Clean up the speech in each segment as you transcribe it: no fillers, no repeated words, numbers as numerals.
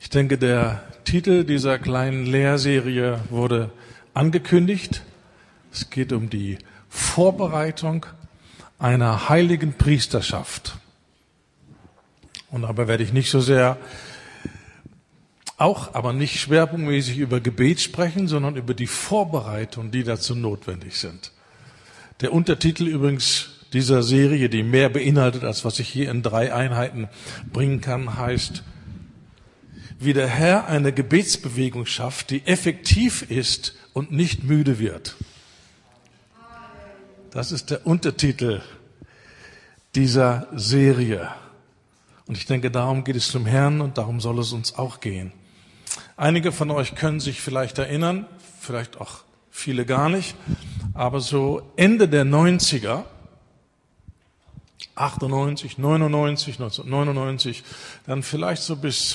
Ich denke, der Titel dieser kleinen Lehrserie wurde angekündigt. Es geht um die Vorbereitung einer heiligen Priesterschaft. Und dabei werde ich nicht so sehr, aber nicht schwerpunktmäßig über Gebet sprechen, sondern über die Vorbereitungen, die dazu notwendig sind. Der Untertitel übrigens dieser Serie, die mehr beinhaltet, als was ich hier in 3 Einheiten bringen kann, heißt: Wie der Herr eine Gebetsbewegung schafft, die effektiv ist und nicht müde wird. Das ist der Untertitel dieser Serie. Und ich denke, darum geht es zum Herrn und darum soll es uns auch gehen. Einige von euch können sich vielleicht erinnern, vielleicht auch viele gar nicht, aber so Ende der 90er, 98, 99, 1999, dann vielleicht so bis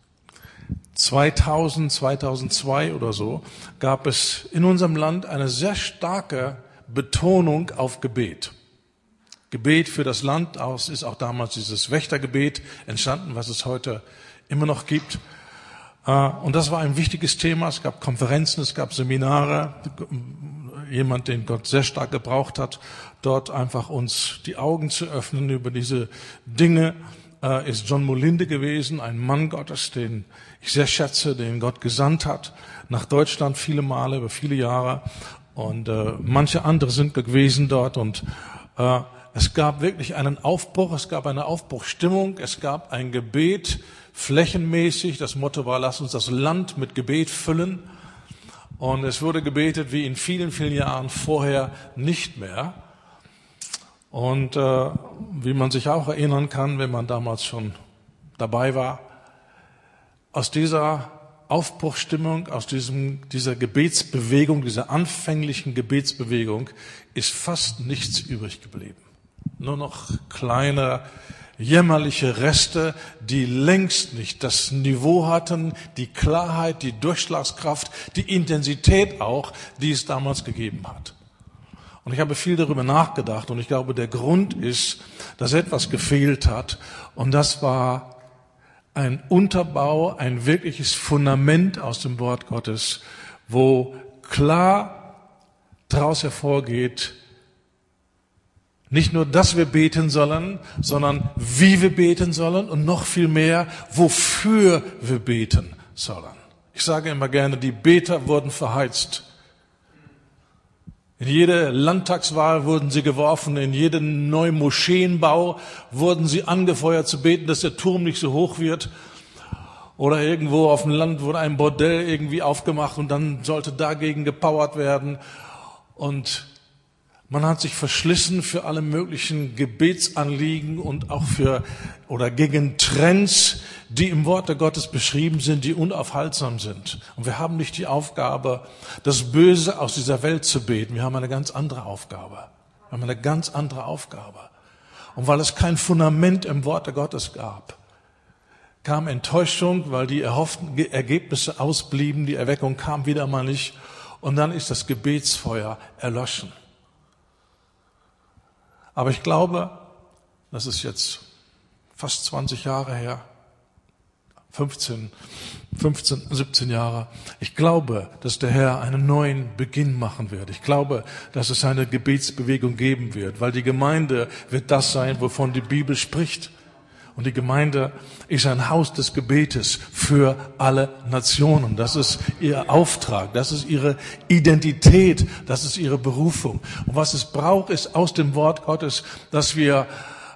2000, 2002 oder so, gab es in unserem Land eine sehr starke Betonung auf Gebet. Gebet für das Land, aus ist auch damals dieses Wächtergebet entstanden, was es heute immer noch gibt. Und das war ein wichtiges Thema. Es gab Konferenzen, es gab Seminare. Jemand, den Gott sehr stark gebraucht hat, dort einfach uns die Augen zu öffnen über diese Dinge, ist John Molinde gewesen, ein Mann Gottes, den ich sehr schätze, den Gott gesandt hat, nach Deutschland viele Male, über viele Jahre. Und manche andere sind gewesen dort. Und es gab wirklich einen Aufbruch, es gab eine Aufbruchstimmung, es gab ein Gebet, flächenmäßig. Das Motto war, lass uns das Land mit Gebet füllen. Und es wurde gebetet wie in vielen, vielen Jahren vorher nicht mehr. Und wie man sich auch erinnern kann, wenn man damals schon dabei war, aus dieser Aufbruchstimmung, aus dieser Gebetsbewegung, dieser anfänglichen Gebetsbewegung ist fast nichts übrig geblieben. Nur noch kleine, jämmerliche Reste, die längst nicht das Niveau hatten, die Klarheit, die Durchschlagskraft, die Intensität auch, die es damals gegeben hat. Und ich habe viel darüber nachgedacht und ich glaube, der Grund ist, dass etwas gefehlt hat und das war ein Unterbau, ein wirkliches Fundament aus dem Wort Gottes, wo klar daraus hervorgeht, nicht nur, dass wir beten sollen, sondern wie wir beten sollen und noch viel mehr, wofür wir beten sollen. Ich sage immer gerne, die Beter wurden verheizt. In jede Landtagswahl wurden sie geworfen, in jeden neuen Moscheenbau wurden sie angefeuert zu beten, dass der Turm nicht so hoch wird. Oder irgendwo auf dem Land wurde ein Bordell irgendwie aufgemacht und dann sollte dagegen gepowert werden. Und man hat sich verschlissen für alle möglichen Gebetsanliegen und auch gegen Trends, die im Worte Gottes beschrieben sind, die unaufhaltsam sind. Und wir haben nicht die Aufgabe, das Böse aus dieser Welt zu beten. Wir haben eine ganz andere Aufgabe. Und weil es kein Fundament im Worte Gottes gab, kam Enttäuschung, weil die erhofften Ergebnisse ausblieben, die Erweckung kam wieder mal nicht. Und dann ist das Gebetsfeuer erloschen. Aber ich glaube, das ist jetzt fast 20 Jahre her, 15, 17 Jahre. Ich glaube, dass der Herr einen neuen Beginn machen wird. Ich glaube, dass es eine Gebetsbewegung geben wird, weil die Gemeinde wird das sein, wovon die Bibel spricht. Und die Gemeinde ist ein Haus des Gebetes für alle Nationen. Das ist ihr Auftrag, das ist ihre Identität, das ist ihre Berufung. Und was es braucht, ist aus dem Wort Gottes, dass wir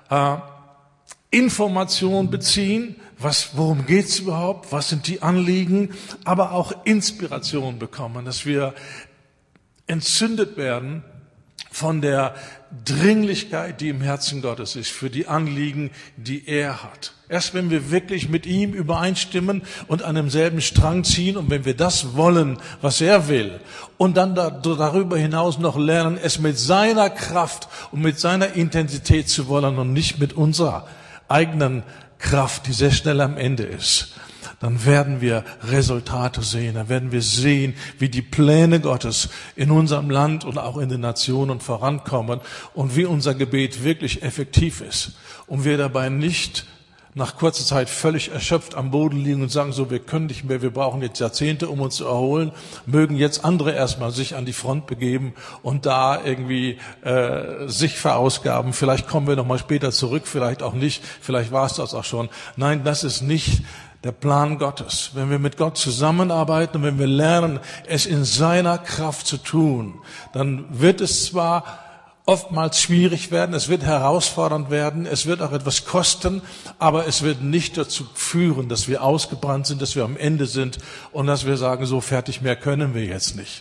Information beziehen, worum geht's überhaupt, was sind die Anliegen, aber auch Inspiration bekommen, dass wir entzündet werden von der Dringlichkeit, die im Herzen Gottes ist, für die Anliegen, die er hat. Erst wenn wir wirklich mit ihm übereinstimmen und an demselben Strang ziehen und wenn wir das wollen, was er will und dann darüber hinaus noch lernen, es mit seiner Kraft und mit seiner Intensität zu wollen und nicht mit unserer eigenen Kraft, die sehr schnell am Ende ist, dann werden wir Resultate sehen, dann werden wir sehen, wie die Pläne Gottes in unserem Land und auch in den Nationen vorankommen und wie unser Gebet wirklich effektiv ist und wir dabei nicht nach kurzer Zeit völlig erschöpft am Boden liegen und sagen so, wir können nicht mehr, wir brauchen jetzt Jahrzehnte, um uns zu erholen, mögen jetzt andere erstmal sich an die Front begeben und da irgendwie sich verausgaben. Vielleicht kommen wir nochmal später zurück, vielleicht auch nicht, vielleicht war es das auch schon. Nein, das ist nicht der Plan Gottes. Wenn wir mit Gott zusammenarbeiten und wenn wir lernen, es in seiner Kraft zu tun, dann wird es zwar oftmals schwierig werden, es wird herausfordernd werden, es wird auch etwas kosten, aber es wird nicht dazu führen, dass wir ausgebrannt sind, dass wir am Ende sind und dass wir sagen, so fertig, mehr können wir jetzt nicht.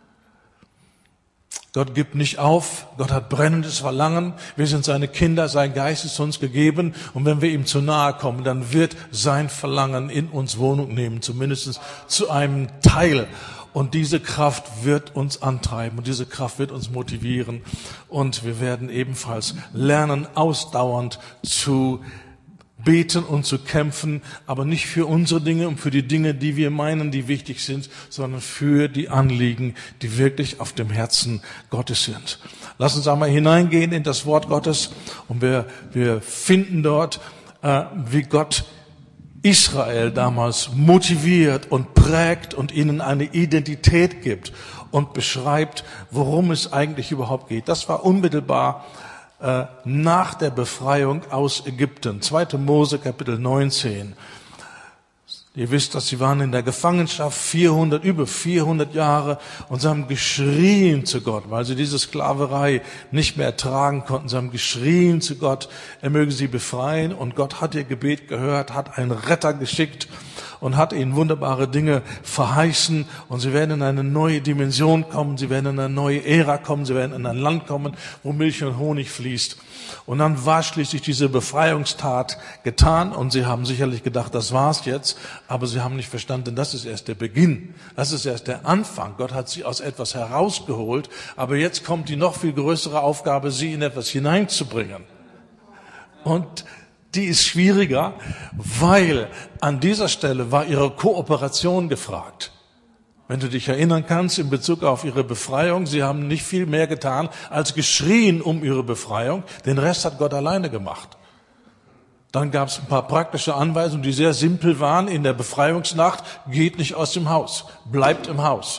Gott gibt nicht auf, Gott hat brennendes Verlangen, wir sind seine Kinder, sein Geist ist uns gegeben und wenn wir ihm zu nahe kommen, dann wird sein Verlangen in uns Wohnung nehmen, zumindest zu einem Teil. Und diese Kraft wird uns antreiben und diese Kraft wird uns motivieren. Und wir werden ebenfalls lernen, ausdauernd zu beten und zu kämpfen, aber nicht für unsere Dinge und für die Dinge, die wir meinen, die wichtig sind, sondern für die Anliegen, die wirklich auf dem Herzen Gottes sind. Lass uns einmal hineingehen in das Wort Gottes und wir finden dort, wie Gott Israel damals motiviert und prägt und ihnen eine Identität gibt und beschreibt, worum es eigentlich überhaupt geht. Das war unmittelbar nach der Befreiung aus Ägypten. 2. Mose, Kapitel 19. Ihr wisst, dass sie waren in der Gefangenschaft über 400 Jahre und sie haben geschrien zu Gott, weil sie diese Sklaverei nicht mehr ertragen konnten. Sie haben geschrien zu Gott, er möge sie befreien und Gott hat ihr Gebet gehört, hat einen Retter geschickt und hat ihnen wunderbare Dinge verheißen und sie werden in eine neue Dimension kommen, sie werden in eine neue Ära kommen, sie werden in ein Land kommen, wo Milch und Honig fließt. Und dann war schließlich diese Befreiungstat getan und sie haben sicherlich gedacht, das war's jetzt, aber sie haben nicht verstanden, das ist erst der Beginn, das ist erst der Anfang. Gott hat sie aus etwas herausgeholt, aber jetzt kommt die noch viel größere Aufgabe, sie in etwas hineinzubringen. Und die ist schwieriger, weil an dieser Stelle war ihre Kooperation gefragt. Wenn du dich erinnern kannst, in Bezug auf ihre Befreiung, sie haben nicht viel mehr getan, als geschrien um ihre Befreiung. Den Rest hat Gott alleine gemacht. Dann gab es ein paar praktische Anweisungen, die sehr simpel waren. In der Befreiungsnacht, geht nicht aus dem Haus, bleibt im Haus.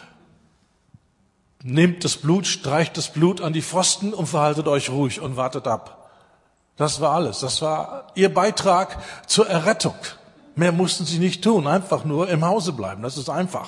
Nehmt das Blut, streicht das Blut an die Pfosten und verhaltet euch ruhig und wartet ab. Das war alles. Das war ihr Beitrag zur Errettung. Mehr mussten sie nicht tun, einfach nur im Hause bleiben. Das ist einfach.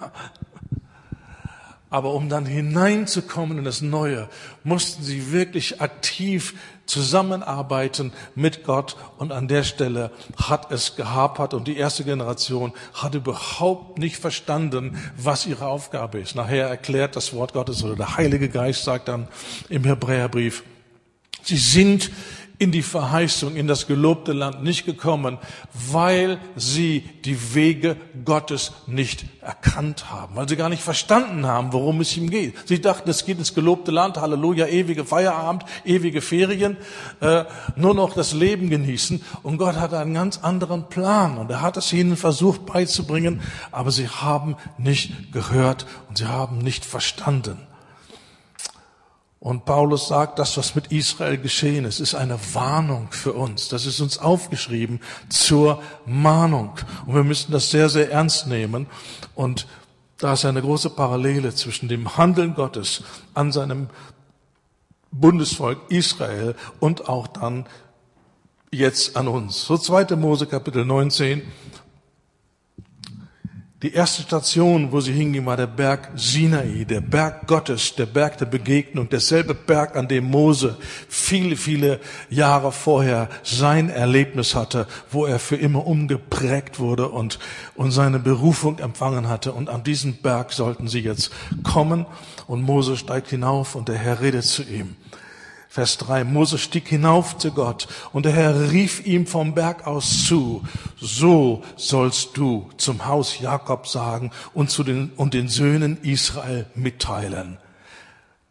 Aber um dann hineinzukommen in das Neue, mussten sie wirklich aktiv zusammenarbeiten mit Gott. Und an der Stelle hat es gehapert und die erste Generation hat überhaupt nicht verstanden, was ihre Aufgabe ist. Nachher erklärt das Wort Gottes oder der Heilige Geist sagt dann im Hebräerbrief, sie sind in die Verheißung, in das gelobte Land nicht gekommen, weil sie die Wege Gottes nicht erkannt haben, weil sie gar nicht verstanden haben, worum es ihm geht. Sie dachten, es geht ins gelobte Land, Halleluja, ewige Feierabend, ewige Ferien, nur noch das Leben genießen. Und Gott hat einen ganz anderen Plan und er hat es ihnen versucht beizubringen, aber sie haben nicht gehört und sie haben nicht verstanden. Und Paulus sagt, das, was mit Israel geschehen ist, ist eine Warnung für uns. Das ist uns aufgeschrieben zur Mahnung. Und wir müssen das sehr, sehr ernst nehmen. Und da ist eine große Parallele zwischen dem Handeln Gottes an seinem Bundesvolk Israel und auch dann jetzt an uns. So 2. Mose Kapitel 19. Die erste Station, wo sie hinging, war der Berg Sinai, der Berg Gottes, der Berg der Begegnung, derselbe Berg, an dem Mose viele, viele Jahre vorher sein Erlebnis hatte, wo er für immer umgeprägt wurde und seine Berufung empfangen hatte. Und an diesen Berg sollten sie jetzt kommen und Mose steigt hinauf und der Herr redet zu ihm. Vers 3, Mose stieg hinauf zu Gott und der Herr rief ihm vom Berg aus zu, so sollst du zum Haus Jakob sagen und den Söhnen Israel mitteilen.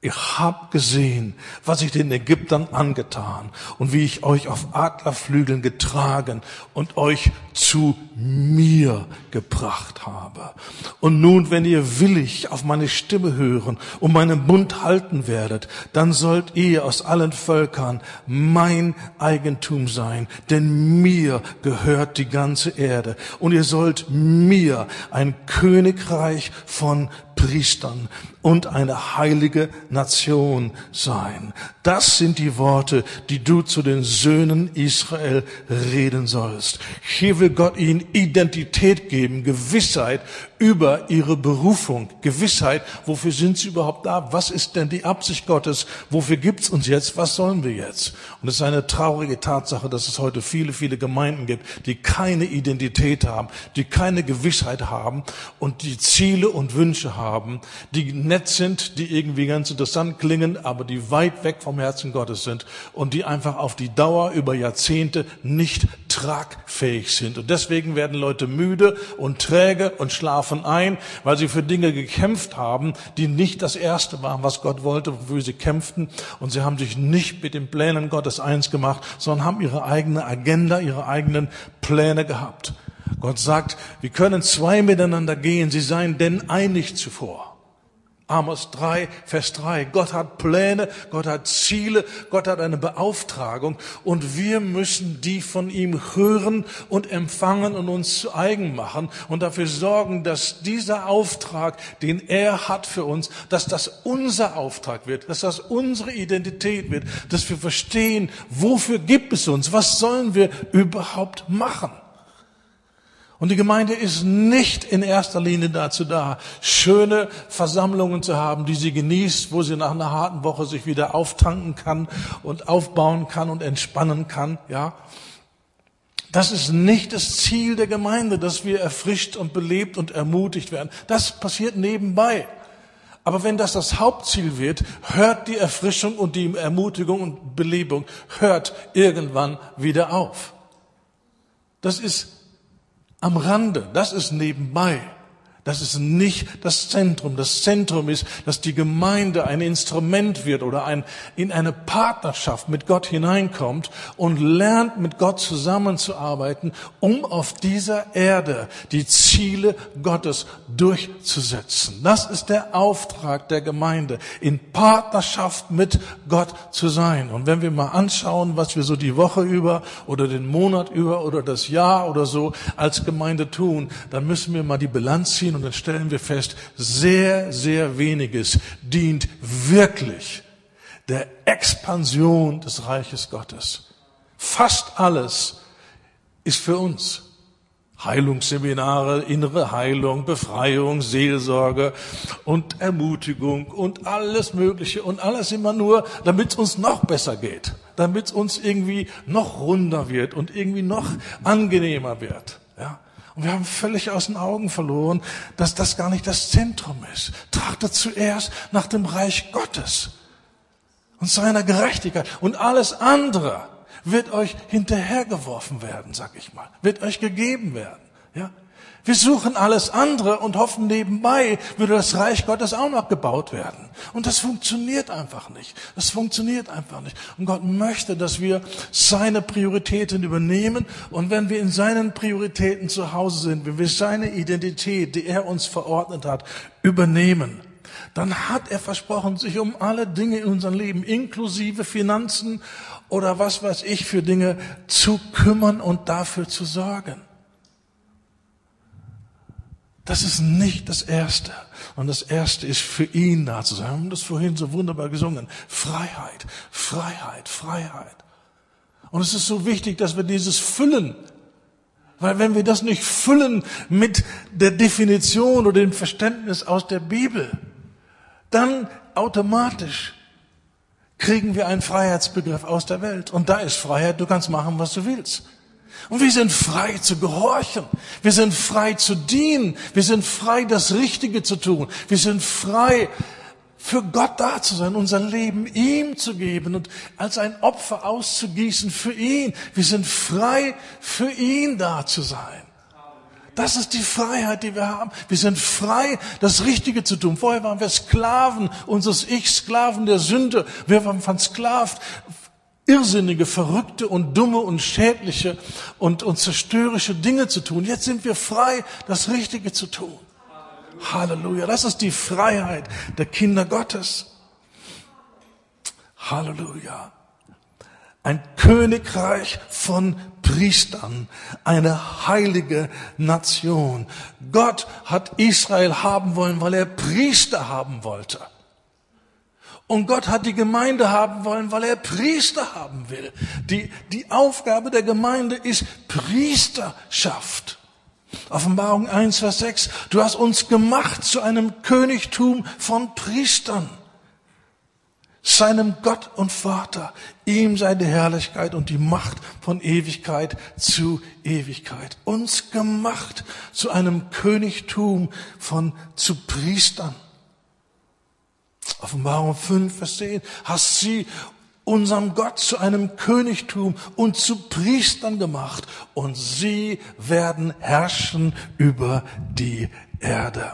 Ihr habt gesehen, was ich den Ägyptern angetan und wie ich euch auf Adlerflügeln getragen und euch zu mir gebracht habe. Und nun, wenn ihr willig auf meine Stimme hören und meinen Bund halten werdet, dann sollt ihr aus allen Völkern mein Eigentum sein, denn mir gehört die ganze Erde. Und ihr sollt mir ein Königreich von Priestern und eine heilige Nation sein. Das sind die Worte, die du zu den Söhnen Israel reden sollst. Hier will Gott ihnen Identität geben, Gewissheit über ihre Berufung, Gewissheit, wofür sind sie überhaupt da? Was ist denn die Absicht Gottes? Wofür gibt's uns jetzt? Was sollen wir jetzt? Und es ist eine traurige Tatsache, dass es heute viele, viele Gemeinden gibt, die keine Identität haben, die keine Gewissheit haben und die Ziele und Wünsche haben, die nett sind, die irgendwie ganz interessant klingen, aber die weit weg vom Herzen Gottes sind und die einfach auf die Dauer über Jahrzehnte nicht tragfähig sind. Und deswegen werden Leute müde und träge und schlafen ein, weil sie für Dinge gekämpft haben, die nicht das Erste waren, was Gott wollte, wofür sie kämpften. Und sie haben sich nicht mit den Plänen Gottes eins gemacht, sondern haben ihre eigene Agenda, ihre eigenen Pläne gehabt. Gott sagt, wir können zwei miteinander gehen, sie seien denn einig zuvor. Amos 3, Vers 3. Gott hat Pläne, Gott hat Ziele, Gott hat eine Beauftragung und wir müssen die von ihm hören und empfangen und uns zu eigen machen und dafür sorgen, dass dieser Auftrag, den er hat für uns, dass das unser Auftrag wird, dass das unsere Identität wird, dass wir verstehen, wofür gibt es uns, was sollen wir überhaupt machen. Und die Gemeinde ist nicht in erster Linie dazu da, schöne Versammlungen zu haben, die sie genießt, wo sie nach einer harten Woche sich wieder auftanken kann und aufbauen kann und entspannen kann, ja. Das ist nicht das Ziel der Gemeinde, dass wir erfrischt und belebt und ermutigt werden. Das passiert nebenbei. Aber wenn das Hauptziel wird, hört die Erfrischung und die Ermutigung und Belebung, hört irgendwann wieder auf. Das ist am Rande, das ist nebenbei. Das ist nicht das Zentrum. Das Zentrum ist, dass die Gemeinde ein Instrument wird oder in eine Partnerschaft mit Gott hineinkommt und lernt, mit Gott zusammenzuarbeiten, um auf dieser Erde die Ziele Gottes durchzusetzen. Das ist der Auftrag der Gemeinde, in Partnerschaft mit Gott zu sein. Und wenn wir mal anschauen, was wir so die Woche über oder den Monat über oder das Jahr oder so als Gemeinde tun, dann müssen wir mal die Bilanz ziehen. Und dann stellen wir fest, sehr, sehr weniges dient wirklich der Expansion des Reiches Gottes. Fast alles ist für uns. Heilungsseminare, innere Heilung, Befreiung, Seelsorge und Ermutigung und alles Mögliche und alles immer nur, damit es uns noch besser geht, damit es uns irgendwie noch runder wird und irgendwie noch angenehmer wird. Ja. Und wir haben völlig aus den Augen verloren, dass das gar nicht das Zentrum ist. Trachtet zuerst nach dem Reich Gottes und seiner Gerechtigkeit. Und alles andere wird euch hinterhergeworfen werden, sag ich mal. Wird euch gegeben werden. Ja? Wir suchen alles andere und hoffen, nebenbei würde das Reich Gottes auch noch gebaut werden. Und das funktioniert einfach nicht. Das funktioniert einfach nicht. Und Gott möchte, dass wir seine Prioritäten übernehmen. Und wenn wir in seinen Prioritäten zu Hause sind, wenn wir seine Identität, die er uns verordnet hat, übernehmen, dann hat er versprochen, sich um alle Dinge in unserem Leben, inklusive Finanzen oder was weiß ich für Dinge, zu kümmern und dafür zu sorgen. Das ist nicht das Erste. Und das Erste ist, für ihn da zu sein. Wir haben das vorhin so wunderbar gesungen. Freiheit, Freiheit, Freiheit. Und es ist so wichtig, dass wir dieses füllen. Weil wenn wir das nicht füllen mit der Definition oder dem Verständnis aus der Bibel, dann automatisch kriegen wir einen Freiheitsbegriff aus der Welt. Und da ist Freiheit, du kannst machen, was du willst. Und wir sind frei zu gehorchen. Wir sind frei zu dienen. Wir sind frei, das Richtige zu tun. Wir sind frei, für Gott da zu sein, unser Leben ihm zu geben und als ein Opfer auszugießen für ihn. Wir sind frei, für ihn da zu sein. Das ist die Freiheit, die wir haben. Wir sind frei, das Richtige zu tun. Vorher waren wir Sklaven unseres Ich, Sklaven der Sünde. Wir waren versklavt, irrsinnige, verrückte und dumme und schädliche und zerstörerische Dinge zu tun. Jetzt sind wir frei, das Richtige zu tun. Halleluja. Das ist die Freiheit der Kinder Gottes. Halleluja. Ein Königreich von Priestern, eine heilige Nation. Gott hat Israel haben wollen, weil er Priester haben wollte. Und Gott hat die Gemeinde haben wollen, weil er Priester haben will. Die Aufgabe der Gemeinde ist Priesterschaft. Offenbarung 1, Vers 6. Du hast uns gemacht zu einem Königtum von Priestern. Seinem Gott und Vater, ihm sei die Herrlichkeit und die Macht von Ewigkeit zu Ewigkeit. Uns gemacht zu einem Königtum zu Priestern. Offenbarung 5, Vers 10. Hast sie unserem Gott zu einem Königtum und zu Priestern gemacht und sie werden herrschen über die Erde.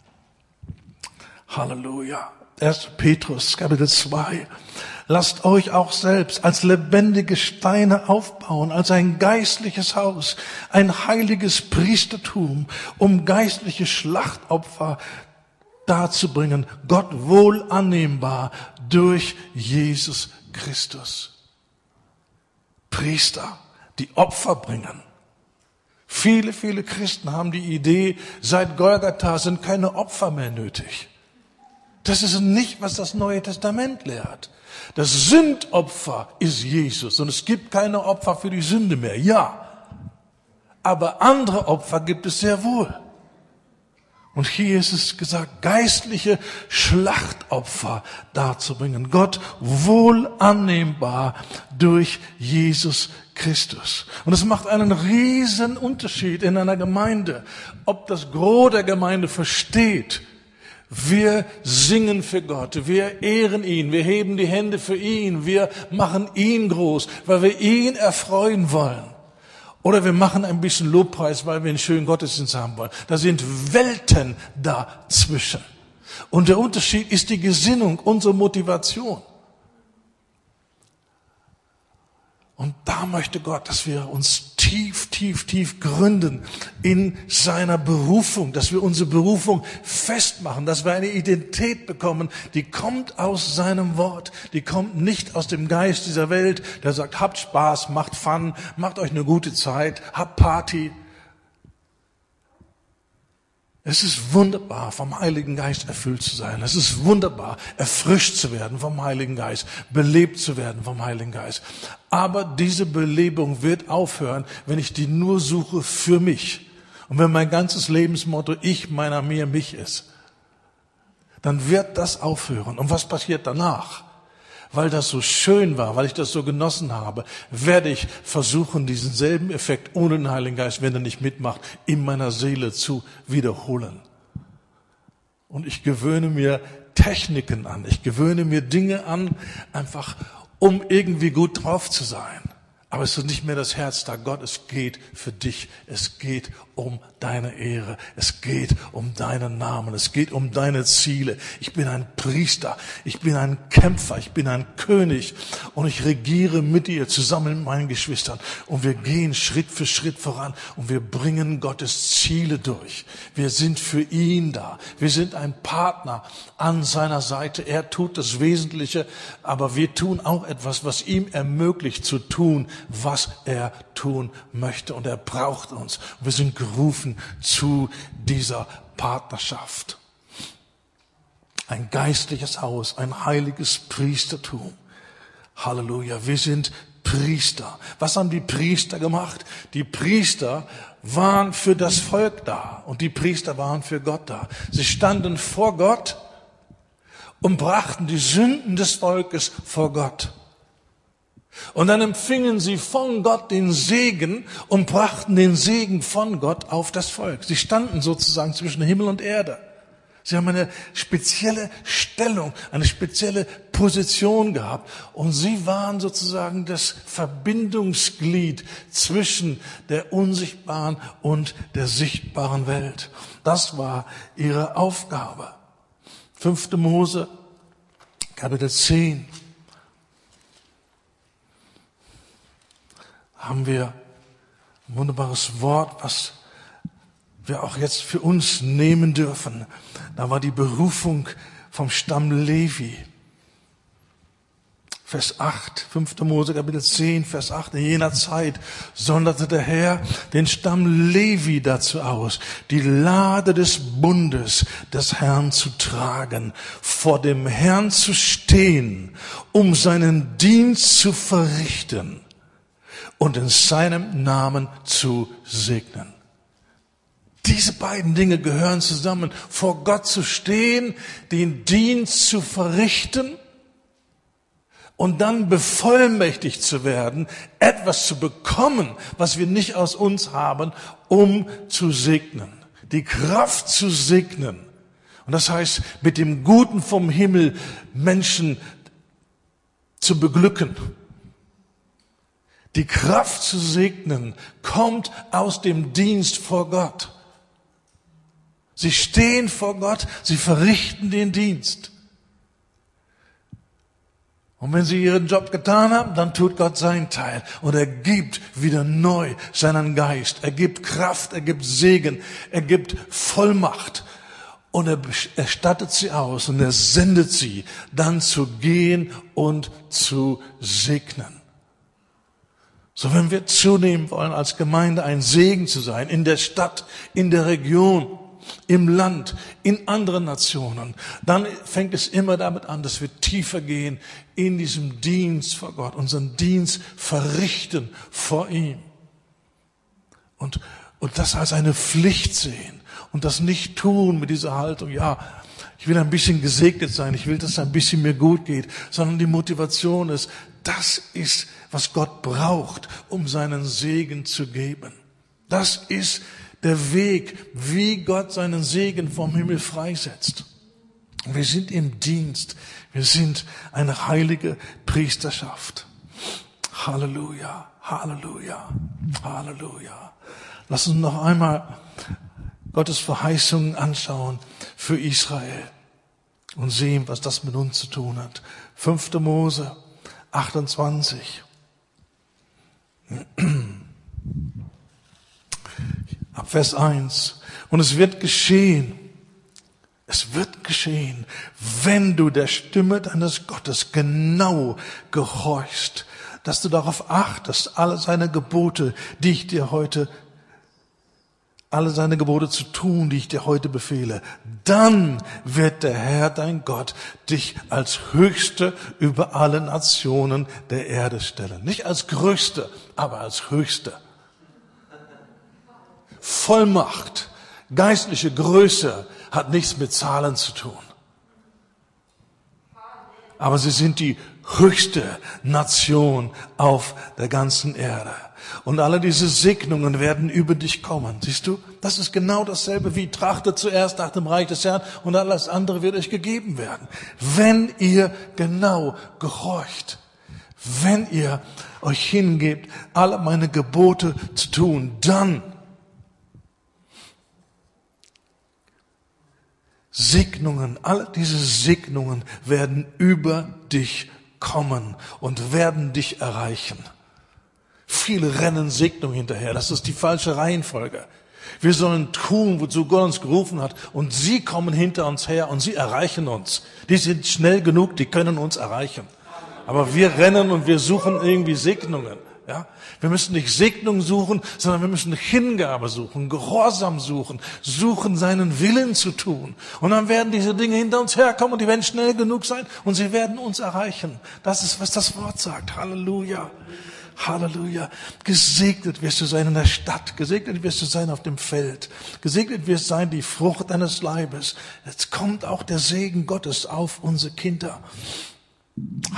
Halleluja. 1. Petrus, Kapitel 2. Lasst euch auch selbst als lebendige Steine aufbauen, als ein geistliches Haus, ein heiliges Priestertum, um geistliche Schlachtopfer darzubringen, Gott wohl annehmbar durch Jesus Christus. Priester, die Opfer bringen. Viele, viele Christen haben die Idee, seit Golgatha sind keine Opfer mehr nötig. Das ist nicht, was das Neue Testament lehrt. Das Sündopfer ist Jesus und es gibt keine Opfer für die Sünde mehr. Ja, aber andere Opfer gibt es sehr wohl. Und hier ist es gesagt, geistliche Schlachtopfer darzubringen. Gott wohl annehmbar durch Jesus Christus. Und es macht einen riesen Unterschied in einer Gemeinde, ob das Gros der Gemeinde versteht, wir singen für Gott, wir ehren ihn, wir heben die Hände für ihn, wir machen ihn groß, weil wir ihn erfreuen wollen. Oder wir machen ein bisschen Lobpreis, weil wir einen schönen Gottesdienst haben wollen. Da sind Welten dazwischen. Und der Unterschied ist die Gesinnung, unsere Motivation. Und da möchte Gott, dass wir uns tief, tief, tief gründen in seiner Berufung, dass wir unsere Berufung festmachen, dass wir eine Identität bekommen, die kommt aus seinem Wort, die kommt nicht aus dem Geist dieser Welt, der sagt, habt Spaß, macht Fun, macht euch eine gute Zeit, habt Party. Es ist wunderbar, vom Heiligen Geist erfüllt zu sein. Es ist wunderbar, erfrischt zu werden vom Heiligen Geist, belebt zu werden vom Heiligen Geist. Aber diese Belebung wird aufhören, wenn ich die nur suche für mich. Und wenn mein ganzes Lebensmotto ich, meiner, mir, mich ist, dann wird das aufhören. Und was passiert danach? Weil das so schön war, weil ich das so genossen habe, werde ich versuchen, diesen selben Effekt ohne den Heiligen Geist, wenn er nicht mitmacht, in meiner Seele zu wiederholen. Und ich gewöhne mir Techniken an, ich gewöhne mir Dinge an, einfach um irgendwie gut drauf zu sein. Aber es ist nicht mehr das Herz da. Gott, es geht für dich. Es geht um deine Ehre. Es geht um deinen Namen. Es geht um deine Ziele. Ich bin ein Priester. Ich bin ein Kämpfer. Ich bin ein König. Und ich regiere mit dir zusammen mit meinen Geschwistern. Und wir gehen Schritt für Schritt voran. Und wir bringen Gottes Ziele durch. Wir sind für ihn da. Wir sind ein Partner an seiner Seite. Er tut das Wesentliche. Aber wir tun auch etwas, was ihm ermöglicht zu tun, was er tun möchte. Und er braucht uns. Und wir sind gerufen zu dieser Partnerschaft. Ein geistliches Haus, ein heiliges Priestertum. Halleluja, wir sind Priester. Was haben die Priester gemacht? Die Priester waren für das Volk da und die Priester waren für Gott da. Sie standen vor Gott und brachten die Sünden des Volkes vor Gott. Und dann empfingen sie von Gott den Segen und brachten den Segen von Gott auf das Volk. Sie standen sozusagen zwischen Himmel und Erde. Sie haben eine spezielle Stellung, eine spezielle Position gehabt. Und sie waren sozusagen das Verbindungsglied zwischen der unsichtbaren und der sichtbaren Welt. Das war ihre Aufgabe. 5. Mose, Kapitel 10. Haben wir ein wunderbares Wort, was wir auch jetzt für uns nehmen dürfen. Da war die Berufung vom Stamm Levi. Vers 8, 5. Mose Kapitel 10, Vers 8. In jener Zeit sonderte der Herr den Stamm Levi dazu aus, die Lade des Bundes des Herrn zu tragen, vor dem Herrn zu stehen, um seinen Dienst zu verrichten und in seinem Namen zu segnen. Diese beiden Dinge gehören zusammen. Vor Gott zu stehen, den Dienst zu verrichten und dann bevollmächtigt zu werden, etwas zu bekommen, was wir nicht aus uns haben, um zu segnen. Die Kraft zu segnen. Und das heißt, mit dem Guten vom Himmel Menschen zu beglücken. Die Kraft zu segnen kommt aus dem Dienst vor Gott. Sie stehen vor Gott, sie verrichten den Dienst. Und wenn sie ihren Job getan haben, dann tut Gott seinen Teil. Und er gibt wieder neu seinen Geist. Er gibt Kraft, er gibt Segen, er gibt Vollmacht. Und er stattet sie aus und er sendet sie, dann zu gehen und zu segnen. So, wenn wir zunehmen wollen, als Gemeinde ein Segen zu sein, in der Stadt, in der Region, im Land, in anderen Nationen, dann fängt es immer damit an, dass wir tiefer gehen in diesem Dienst vor Gott, unseren Dienst verrichten vor ihm. Und das als eine Pflicht sehen und das nicht tun mit dieser Haltung, ja, ich will ein bisschen gesegnet sein, ich will, dass es ein bisschen mir gut geht, sondern die Motivation ist, das ist, was Gott braucht, um seinen Segen zu geben. Das ist der Weg, wie Gott seinen Segen vom Himmel freisetzt. Und wir sind im Dienst. Wir sind eine heilige Priesterschaft. Halleluja, Halleluja, Halleluja. Lass uns noch einmal Gottes Verheißungen anschauen für Israel und sehen, was das mit uns zu tun hat. 5. Mose 28. Ab Vers 1. Und es wird geschehen, wenn du der Stimme deines Gottes genau gehorchst, dass du darauf achtest, alle seine Gebote zu tun, die ich dir heute befehle. Dann wird der Herr, dein Gott, dich als Höchste über alle Nationen der Erde stellen. Nicht als Größte, aber als Höchste. Vollmacht, geistliche Größe hat nichts mit Zahlen zu tun. Aber sie sind die höchste Nation auf der ganzen Erde. Und alle diese Segnungen werden über dich kommen. Siehst du, das ist genau dasselbe wie trachtet zuerst nach dem Reich des Herrn und alles andere wird euch gegeben werden. Wenn ihr genau gehorcht, wenn ihr euch hingebt, alle meine Gebote zu tun, dann Segnungen, alle diese Segnungen werden über dich kommen und werden dich erreichen. Viele rennen Segnung hinterher. Das ist die falsche Reihenfolge. Wir sollen tun, wozu Gott uns gerufen hat. Und sie kommen hinter uns her und sie erreichen uns. Die sind schnell genug, die können uns erreichen. Aber wir rennen und wir suchen irgendwie Segnungen. Ja? Wir müssen nicht Segnung suchen, sondern wir müssen Hingabe suchen, Gehorsam suchen, seinen Willen zu tun. Und dann werden diese Dinge hinter uns herkommen und die werden schnell genug sein und sie werden uns erreichen. Das ist, was das Wort sagt. Halleluja. Halleluja. Gesegnet wirst du sein in der Stadt. Gesegnet wirst du sein auf dem Feld. Gesegnet wirst sein die Frucht deines Leibes. Jetzt kommt auch der Segen Gottes auf unsere Kinder.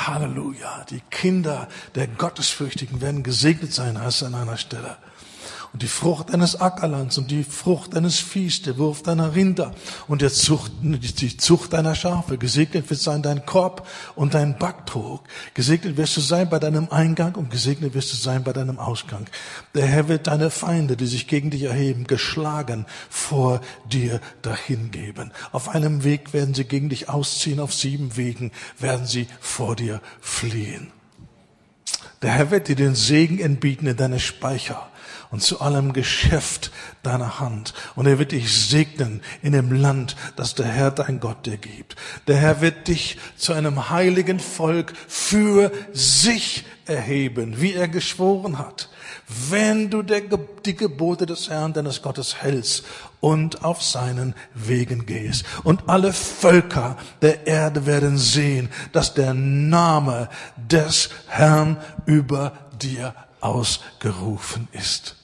Halleluja. Die Kinder der Gottesfürchtigen werden gesegnet sein, heißt es an einer Stelle. und die Frucht deines Ackerlands und die Frucht deines Viehs, der Wurf deiner Rinder und die Zucht deiner Schafe. Gesegnet wird sein dein Korb und dein Backtrog. Gesegnet wirst du sein bei deinem Eingang und gesegnet wirst du sein bei deinem Ausgang. Der Herr wird deine Feinde, die sich gegen dich erheben, geschlagen vor dir dahingeben. Auf einem Weg werden sie gegen dich ausziehen, auf 7 Wegen werden sie vor dir fliehen. Der Herr wird dir den Segen entbieten in deine Speicher und zu allem Geschäft deiner Hand. Und er wird dich segnen in dem Land, das der Herr dein Gott dir gibt. Der Herr wird dich zu einem heiligen Volk für sich erheben, wie er geschworen hat, wenn du die Gebote des Herrn, deines Gottes, hältst und auf seinen Wegen gehst. Und alle Völker der Erde werden sehen, dass der Name des Herrn über dir ausgerufen ist.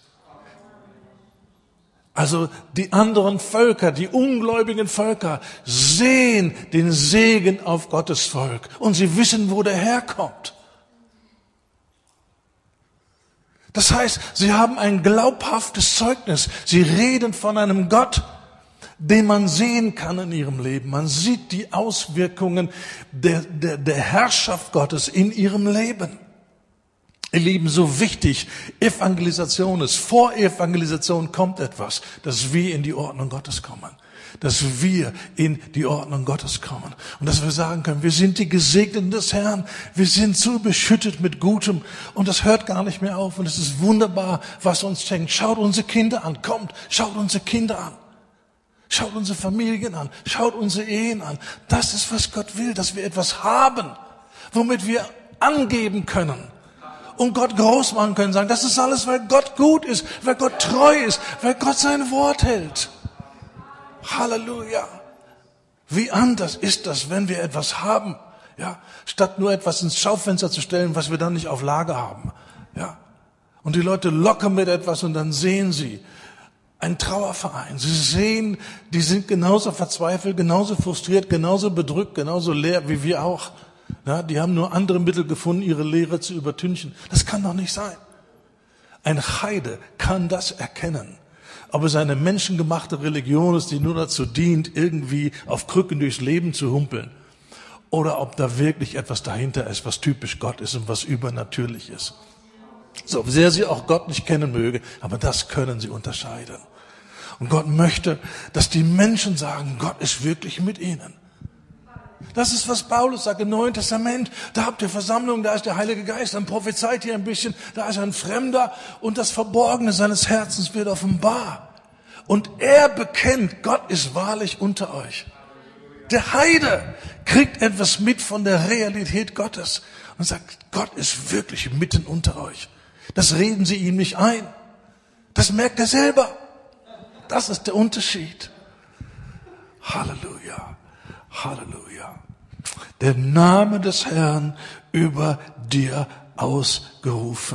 Also die anderen Völker, die ungläubigen Völker, sehen den Segen auf Gottes Volk und sie wissen, wo der herkommt. Das heißt, sie haben ein glaubhaftes Zeugnis. Sie reden von einem Gott, den man sehen kann in ihrem Leben. Man sieht die Auswirkungen der Herrschaft Gottes in ihrem Leben. Ihr Lieben, so wichtig Evangelisation ist. Vor Evangelisation kommt etwas, dass wir in die Ordnung Gottes kommen. Dass wir in die Ordnung Gottes kommen. Und dass wir sagen können, wir sind die Gesegneten des Herrn. Wir sind so beschüttet mit Gutem. Und das hört gar nicht mehr auf. Und es ist wunderbar, was uns schenkt. Schaut unsere Kinder an. Kommt, schaut unsere Kinder an. Schaut unsere Familien an. Schaut unsere Ehen an. Das ist, was Gott will, dass wir etwas haben, womit wir angeben können. Und Gott groß machen können. Sagen, das ist alles, weil Gott gut ist, weil Gott treu ist, weil Gott sein Wort hält. Halleluja. Wie anders ist das, wenn wir etwas haben, ja, statt nur etwas ins Schaufenster zu stellen, was wir dann nicht auf Lager haben, ja. Und die Leute locken mit etwas und dann sehen sie einen Trauerverein. Sie sehen, die sind genauso verzweifelt, genauso frustriert, genauso bedrückt, genauso leer wie wir auch. Ja, die haben nur andere Mittel gefunden, ihre Lehre zu übertünchen. Das kann doch nicht sein. Ein Heide kann das erkennen. Ob es eine menschengemachte Religion ist, die nur dazu dient, irgendwie auf Krücken durchs Leben zu humpeln. Oder ob da wirklich etwas dahinter ist, was typisch Gott ist und was übernatürlich ist. So sehr sie auch Gott nicht kennen möge, aber das können sie unterscheiden. Und Gott möchte, dass die Menschen sagen, Gott ist wirklich mit ihnen. Das ist, was Paulus sagt im Neuen Testament. Da habt ihr Versammlung, da ist der Heilige Geist, dann prophezeit ihr ein bisschen, da ist ein Fremder und das Verborgene seines Herzens wird offenbar. Und er bekennt, Gott ist wahrlich unter euch. Der Heide kriegt etwas mit von der Realität Gottes und sagt, Gott ist wirklich mitten unter euch. Das reden sie ihm nicht ein. Das merkt er selber. Das ist der Unterschied. Halleluja. Halleluja. Der Name des Herrn über dir ausgerufen.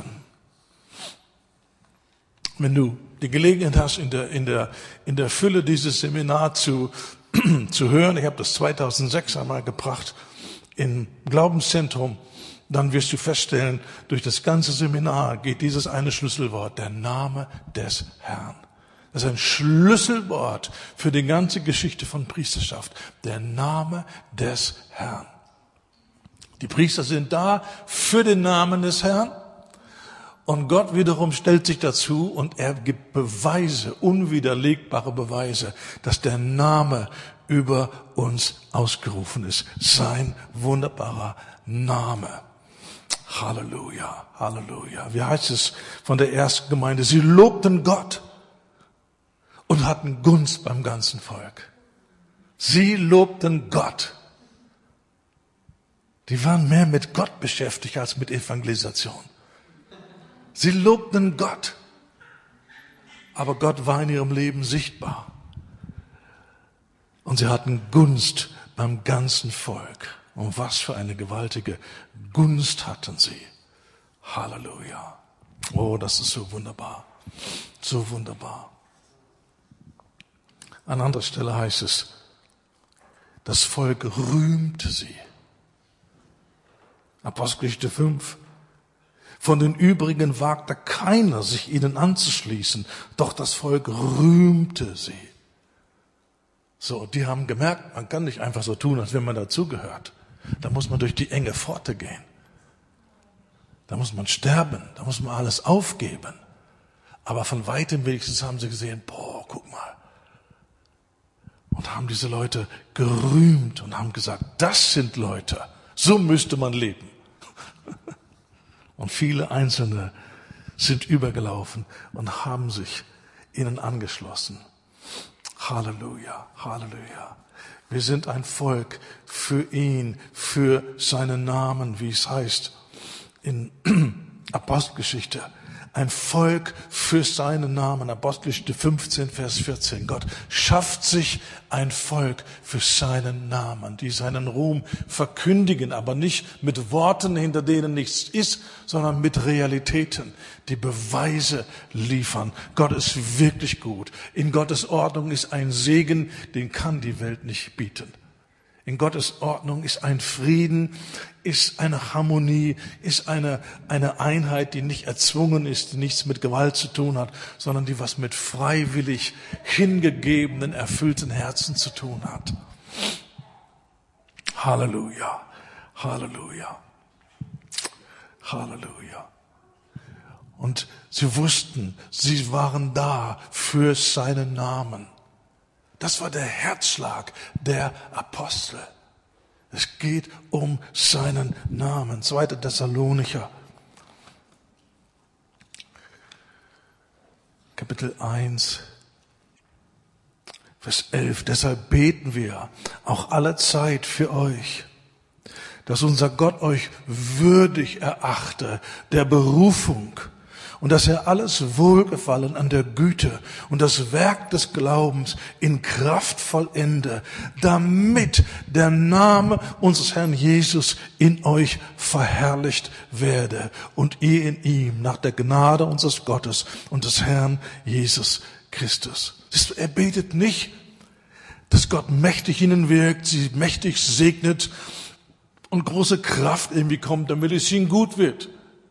Wenn du die Gelegenheit hast, in der Fülle dieses Seminar zu hören, ich habe das 2006 einmal gebracht im Glaubenszentrum, dann wirst du feststellen, durch das ganze Seminar geht dieses eine Schlüsselwort, der Name des Herrn. Das ist ein Schlüsselwort für die ganze Geschichte von Priesterschaft. Der Name des Herrn. Die Priester sind da für den Namen des Herrn. Und Gott wiederum stellt sich dazu und er gibt Beweise, unwiderlegbare Beweise, dass der Name über uns ausgerufen ist. Sein wunderbarer Name. Halleluja, Halleluja. Wie heißt es von der ersten Gemeinde? Sie lobten Gott und hatten Gunst beim ganzen Volk. Sie lobten Gott. Die waren mehr mit Gott beschäftigt als mit Evangelisation. Sie lobten Gott. Aber Gott war in ihrem Leben sichtbar. Und sie hatten Gunst beim ganzen Volk. Und was für eine gewaltige Gunst hatten sie. Halleluja. Oh, das ist so wunderbar. So wunderbar. An anderer Stelle heißt es, das Volk rühmte sie. Apostelgeschichte 5. Von den übrigen wagte keiner, sich ihnen anzuschließen, doch das Volk rühmte sie. So, die haben gemerkt, man kann nicht einfach so tun, als wenn man dazugehört. Da muss man durch die enge Pforte gehen. Da muss man sterben, da muss man alles aufgeben. Aber von weitem wenigstens haben sie gesehen, boah, guck mal. Und haben diese Leute gerühmt und haben gesagt, das sind Leute, so müsste man leben. Und viele Einzelne sind übergelaufen und haben sich ihnen angeschlossen. Halleluja, Halleluja. Wir sind ein Volk für ihn, für seinen Namen, wie es heißt in Apostelgeschichte. Ein Volk für seinen Namen. Apostelgeschichte 15, Vers 14. Gott schafft sich ein Volk für seinen Namen, die seinen Ruhm verkündigen, aber nicht mit Worten, hinter denen nichts ist, sondern mit Realitäten, die Beweise liefern. Gott ist wirklich gut. In Gottes Ordnung ist ein Segen, den kann die Welt nicht bieten. In Gottes Ordnung ist ein Frieden, ist eine Harmonie, ist eine Einheit, die nicht erzwungen ist, die nichts mit Gewalt zu tun hat, sondern die was mit freiwillig hingegebenen, erfüllten Herzen zu tun hat. Halleluja, Halleluja, Halleluja. Und sie wussten, sie waren da für seinen Namen. Das war der Herzschlag der Apostel. Es geht um seinen Namen. 2. Thessalonicher, Kapitel 1, Vers 11. Deshalb beten wir auch alle Zeit für euch, dass unser Gott euch würdig erachte der Berufung und dass er alles Wohlgefallen an der Güte und das Werk des Glaubens in Kraft vollende, damit der Name unseres Herrn Jesus in euch verherrlicht werde und ihr in ihm nach der Gnade unseres Gottes und des Herrn Jesus Christus. Siehst du, er betet nicht, dass Gott mächtig ihnen wirkt, sie mächtig segnet und große Kraft irgendwie kommt, damit es ihnen gut wird.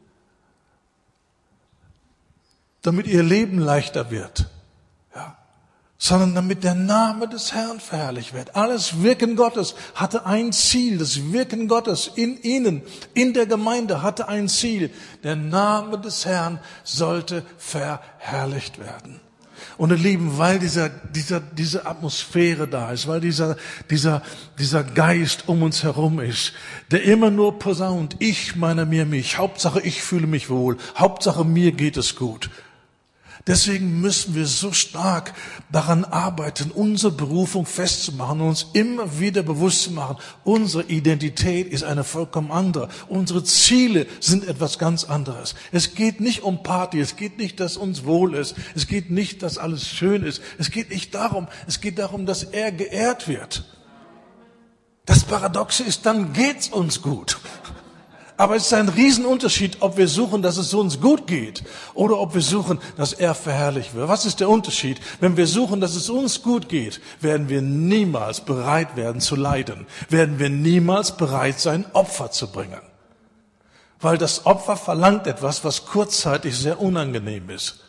Damit ihr Leben leichter wird, ja, sondern damit der Name des Herrn verherrlicht wird. Alles Wirken Gottes hatte ein Ziel. Das Wirken Gottes in ihnen, in der Gemeinde hatte ein Ziel. Der Name des Herrn sollte verherrlicht werden. Und ihr Lieben, weil diese Atmosphäre da ist, weil dieser Geist um uns herum ist, der immer nur posaunt, ich, meiner, mir, mich. Hauptsache, ich fühle mich wohl. Hauptsache, mir geht es gut. Deswegen müssen wir so stark daran arbeiten, unsere Berufung festzumachen und uns immer wieder bewusst zu machen, unsere Identität ist eine vollkommen andere. Unsere Ziele sind etwas ganz anderes. Es geht nicht um Party, es geht nicht, dass uns wohl ist, es geht nicht, dass alles schön ist, es geht nicht darum, es geht darum, dass er geehrt wird. Das Paradoxe ist, dann geht's uns gut. Aber es ist ein Riesenunterschied, ob wir suchen, dass es uns gut geht oder ob wir suchen, dass er verherrlicht wird. Was ist der Unterschied? Wenn wir suchen, dass es uns gut geht, werden wir niemals bereit werden zu leiden. Werden wir niemals bereit sein, Opfer zu bringen. Weil das Opfer verlangt etwas, was kurzzeitig sehr unangenehm ist.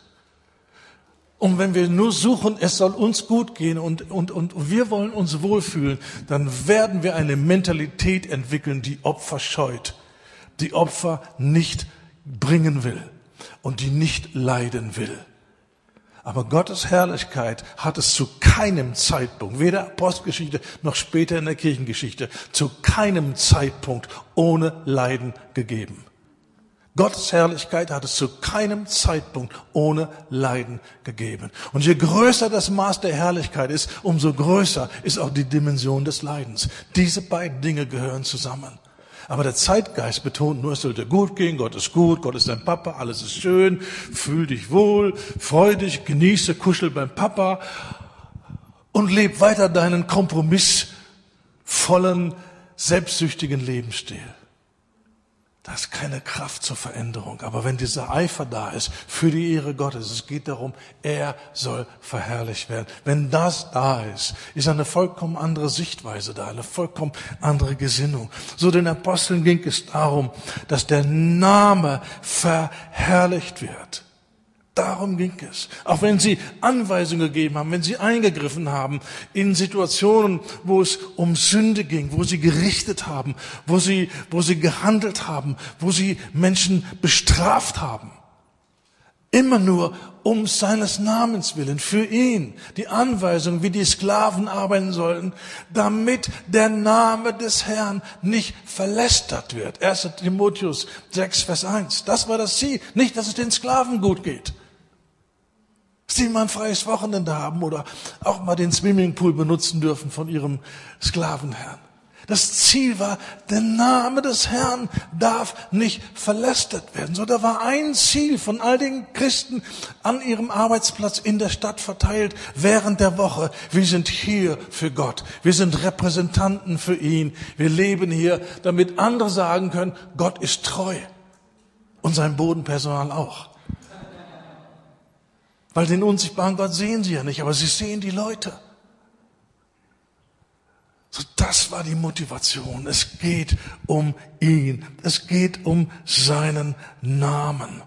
Und wenn wir nur suchen, es soll uns gut gehen und wir wollen uns wohlfühlen, dann werden wir eine Mentalität entwickeln, die Opfer scheut. Die Opfer nicht bringen will und die nicht leiden will. Aber Gottes Herrlichkeit hat es zu keinem Zeitpunkt, weder Apostelgeschichte noch später in der Kirchengeschichte, zu keinem Zeitpunkt ohne Leiden gegeben. Gottes Herrlichkeit hat es zu keinem Zeitpunkt ohne Leiden gegeben. Und je größer das Maß der Herrlichkeit ist, umso größer ist auch die Dimension des Leidens. Diese beiden Dinge gehören zusammen. Aber der Zeitgeist betont nur, es sollte gut gehen, Gott ist gut, Gott ist dein Papa, alles ist schön, fühl dich wohl, freu dich, genieße, kuschel beim Papa und leb weiter deinen kompromissvollen, selbstsüchtigen Lebensstil. da ist keine Kraft zur Veränderung. Aber wenn dieser Eifer da ist für die Ehre Gottes, es geht darum, er soll verherrlicht werden. Wenn das da ist, ist eine vollkommen andere Sichtweise da, eine vollkommen andere Gesinnung. So den Aposteln ging es darum, dass der Name verherrlicht wird. Darum ging es. Auch wenn sie Anweisungen gegeben haben, wenn sie eingegriffen haben in Situationen, wo es um Sünde ging, wo sie gerichtet haben, wo sie gehandelt haben, wo sie Menschen bestraft haben. Immer nur um seines Namens willen, für ihn. Die Anweisung, wie die Sklaven arbeiten sollten, damit der Name des Herrn nicht verlästert wird. 1. Timotheus 6, Vers 1. Das war das Ziel. Nicht, dass es den Sklaven gut geht. Dass sie mal ein freies Wochenende haben oder auch mal den Swimmingpool benutzen dürfen von ihrem Sklavenherrn. Das Ziel war, der Name des Herrn darf nicht verlästert werden. So, da war ein Ziel von all den Christen an ihrem Arbeitsplatz in der Stadt verteilt während der Woche. Wir sind hier für Gott. Wir sind Repräsentanten für ihn. Wir leben hier, damit andere sagen können, Gott ist treu. Und sein Bodenpersonal auch. Weil den unsichtbaren Gott sehen sie ja nicht, aber sie sehen die Leute. So, das war die Motivation. Es geht um ihn. Es geht um seinen Namen.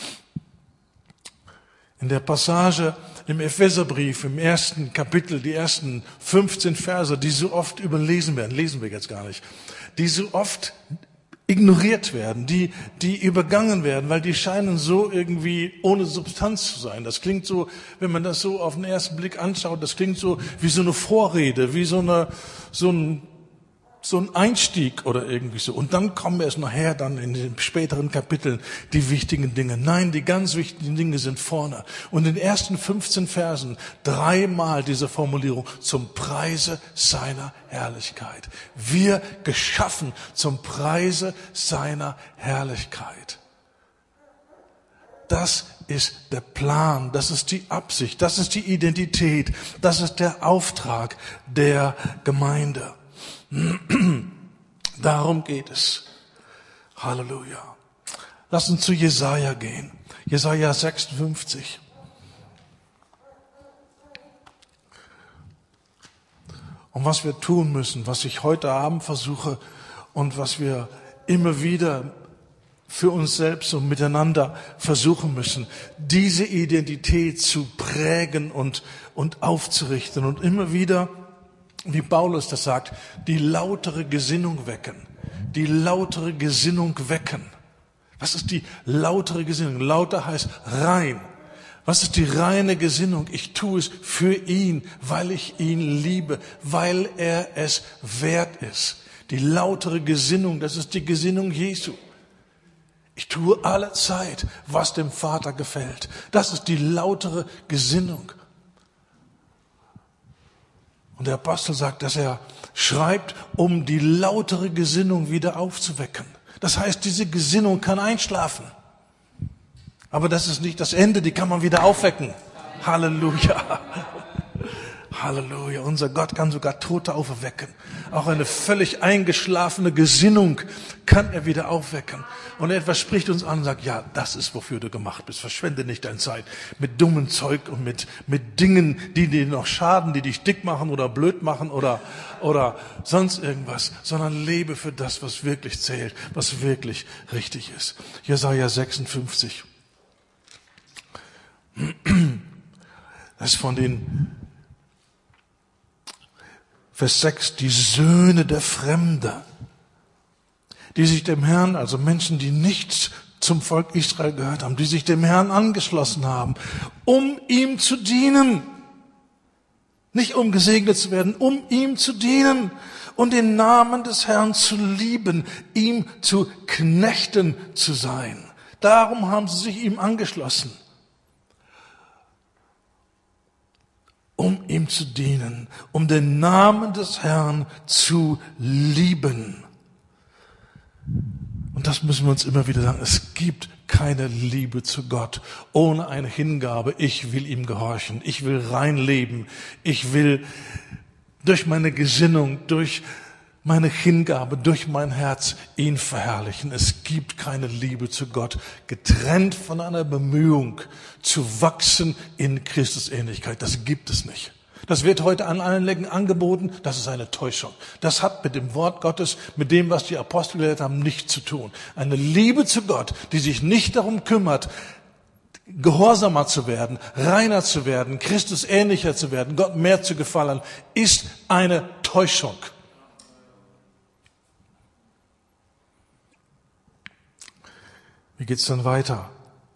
In der Passage im Epheserbrief, im 1. Kapitel, die ersten 15 Verse, die so oft überlesen werden, lesen wir jetzt gar nicht, die so oft ignoriert werden, die übergangen werden, weil die scheinen so irgendwie ohne Substanz zu sein. Das klingt so, wenn man das so auf den ersten Blick anschaut, das klingt so wie so eine Vorrede, wie so ein Einstieg oder irgendwie so. Und dann kommen erst nachher dann in den späteren Kapiteln die wichtigen Dinge. Nein, die ganz wichtigen Dinge sind vorne. Und in den ersten 15 Versen 3-mal diese Formulierung: zum Preise seiner Herrlichkeit. Wir geschaffen zum Preise seiner Herrlichkeit. Das ist der Plan, das ist die Absicht, das ist die Identität, das ist der Auftrag der Gemeinde. Darum geht es. Halleluja. Lass uns zu Jesaja gehen. Jesaja 56. Und was wir tun müssen, was ich heute Abend versuche und was wir immer wieder für uns selbst und miteinander versuchen müssen, diese Identität zu prägen und aufzurichten und immer wieder, wie Paulus das sagt, die lautere Gesinnung wecken. Die lautere Gesinnung wecken. Was ist die lautere Gesinnung? Lauter heißt rein. Was ist die reine Gesinnung? Ich tue es für ihn, weil ich ihn liebe, weil er es wert ist. Die lautere Gesinnung, das ist die Gesinnung Jesu. Ich tue alle Zeit, was dem Vater gefällt. Das ist die lautere Gesinnung. Und der Apostel sagt, dass er schreibt, um die lautere Gesinnung wieder aufzuwecken. Das heißt, diese Gesinnung kann einschlafen. Aber das ist nicht das Ende, die kann man wieder aufwecken. Halleluja. Halleluja. Unser Gott kann sogar Tote auferwecken. Auch eine völlig eingeschlafene Gesinnung kann er wieder aufwecken. Und etwas spricht uns an und sagt, ja, das ist, wofür du gemacht bist. Verschwende nicht deine Zeit mit dummen Zeug und mit Dingen, die dir noch schaden, die dich dick machen oder blöd machen oder sonst irgendwas, sondern lebe für das, was wirklich zählt, was wirklich richtig ist. Jesaja 56. Das ist von den Vers 6, die Söhne der Fremde, die sich dem Herrn, also Menschen, die nicht zum Volk Israel gehört haben, die sich dem Herrn angeschlossen haben, um ihm zu dienen. Nicht um gesegnet zu werden, um ihm zu dienen und den Namen des Herrn zu lieben, ihm zu Knechten zu sein. Darum haben sie sich ihm angeschlossen. Um ihm zu dienen, um den Namen des Herrn zu lieben. Und das müssen wir uns immer wieder sagen. Es gibt keine Liebe zu Gott ohne eine Hingabe. Ich will ihm gehorchen. Ich will rein leben. Ich will durch meine Gesinnung, durch meine Hingabe durch mein Herz ihn verherrlichen. Es gibt keine Liebe zu Gott, getrennt von einer Bemühung zu wachsen in Christusähnlichkeit. Das gibt es nicht. Das wird heute an allen Ecken angeboten. Das ist eine Täuschung. Das hat mit dem Wort Gottes, mit dem, was die Apostel gelehrt haben, nichts zu tun. Eine Liebe zu Gott, die sich nicht darum kümmert, gehorsamer zu werden, reiner zu werden, Christus ähnlicher zu werden, Gott mehr zu gefallen, ist eine Täuschung. Wie geht's dann weiter?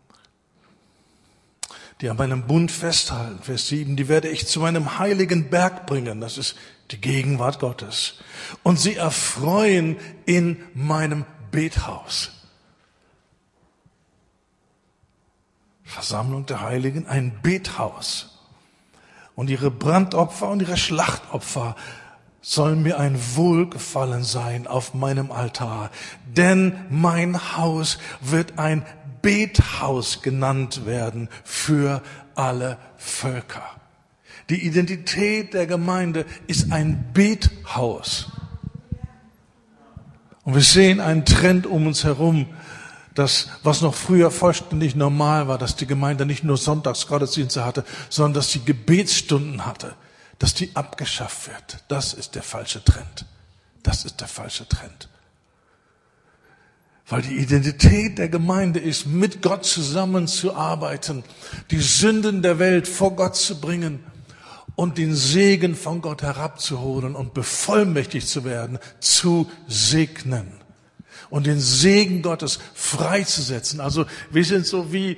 Die an meinem Bund festhalten, Vers 7, die werde ich zu meinem heiligen Berg bringen, das ist die Gegenwart Gottes, und sie erfreuen in meinem Bethaus. Versammlung der Heiligen, ein Bethaus. Und ihre Brandopfer und ihre Schlachtopfer sollen mir ein Wohlgefallen sein auf meinem Altar. Denn mein Haus wird ein Bethaus genannt werden für alle Völker. Die Identität der Gemeinde ist ein Bethaus. Und wir sehen einen Trend um uns herum, das, was noch früher vollständig normal war, dass die Gemeinde nicht nur Sonntagsgottesdienste hatte, sondern dass sie Gebetsstunden hatte, dass die abgeschafft wird. Das ist der falsche Trend. Das ist der falsche Trend. Weil die Identität der Gemeinde ist, mit Gott zusammenzuarbeiten, die Sünden der Welt vor Gott zu bringen und den Segen von Gott herabzuholen und bevollmächtigt zu werden, zu segnen. Und den Segen Gottes freizusetzen. Also wir sind so wie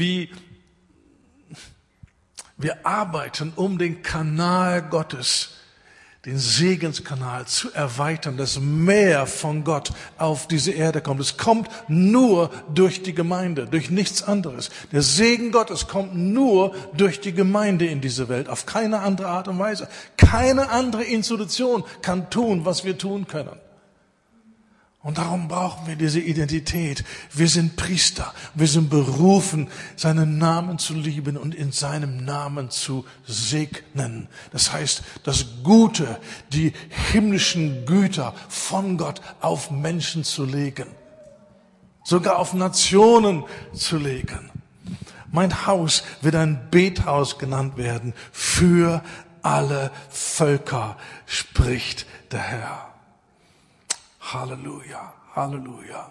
wir arbeiten, um den Kanal Gottes, den Segenskanal zu erweitern, dass mehr von Gott auf diese Erde kommt. Es kommt nur durch die Gemeinde, durch nichts anderes. Der Segen Gottes kommt nur durch die Gemeinde in diese Welt, auf keine andere Art und Weise. Keine andere Institution kann tun, was wir tun können. Und darum brauchen wir diese Identität. Wir sind Priester. Wir sind berufen, seinen Namen zu lieben und in seinem Namen zu segnen. Das heißt, das Gute, die himmlischen Güter von Gott auf Menschen zu legen. Sogar auf Nationen zu legen. Mein Haus wird ein Bethaus genannt werden für alle Völker, spricht der Herr. Halleluja, Halleluja.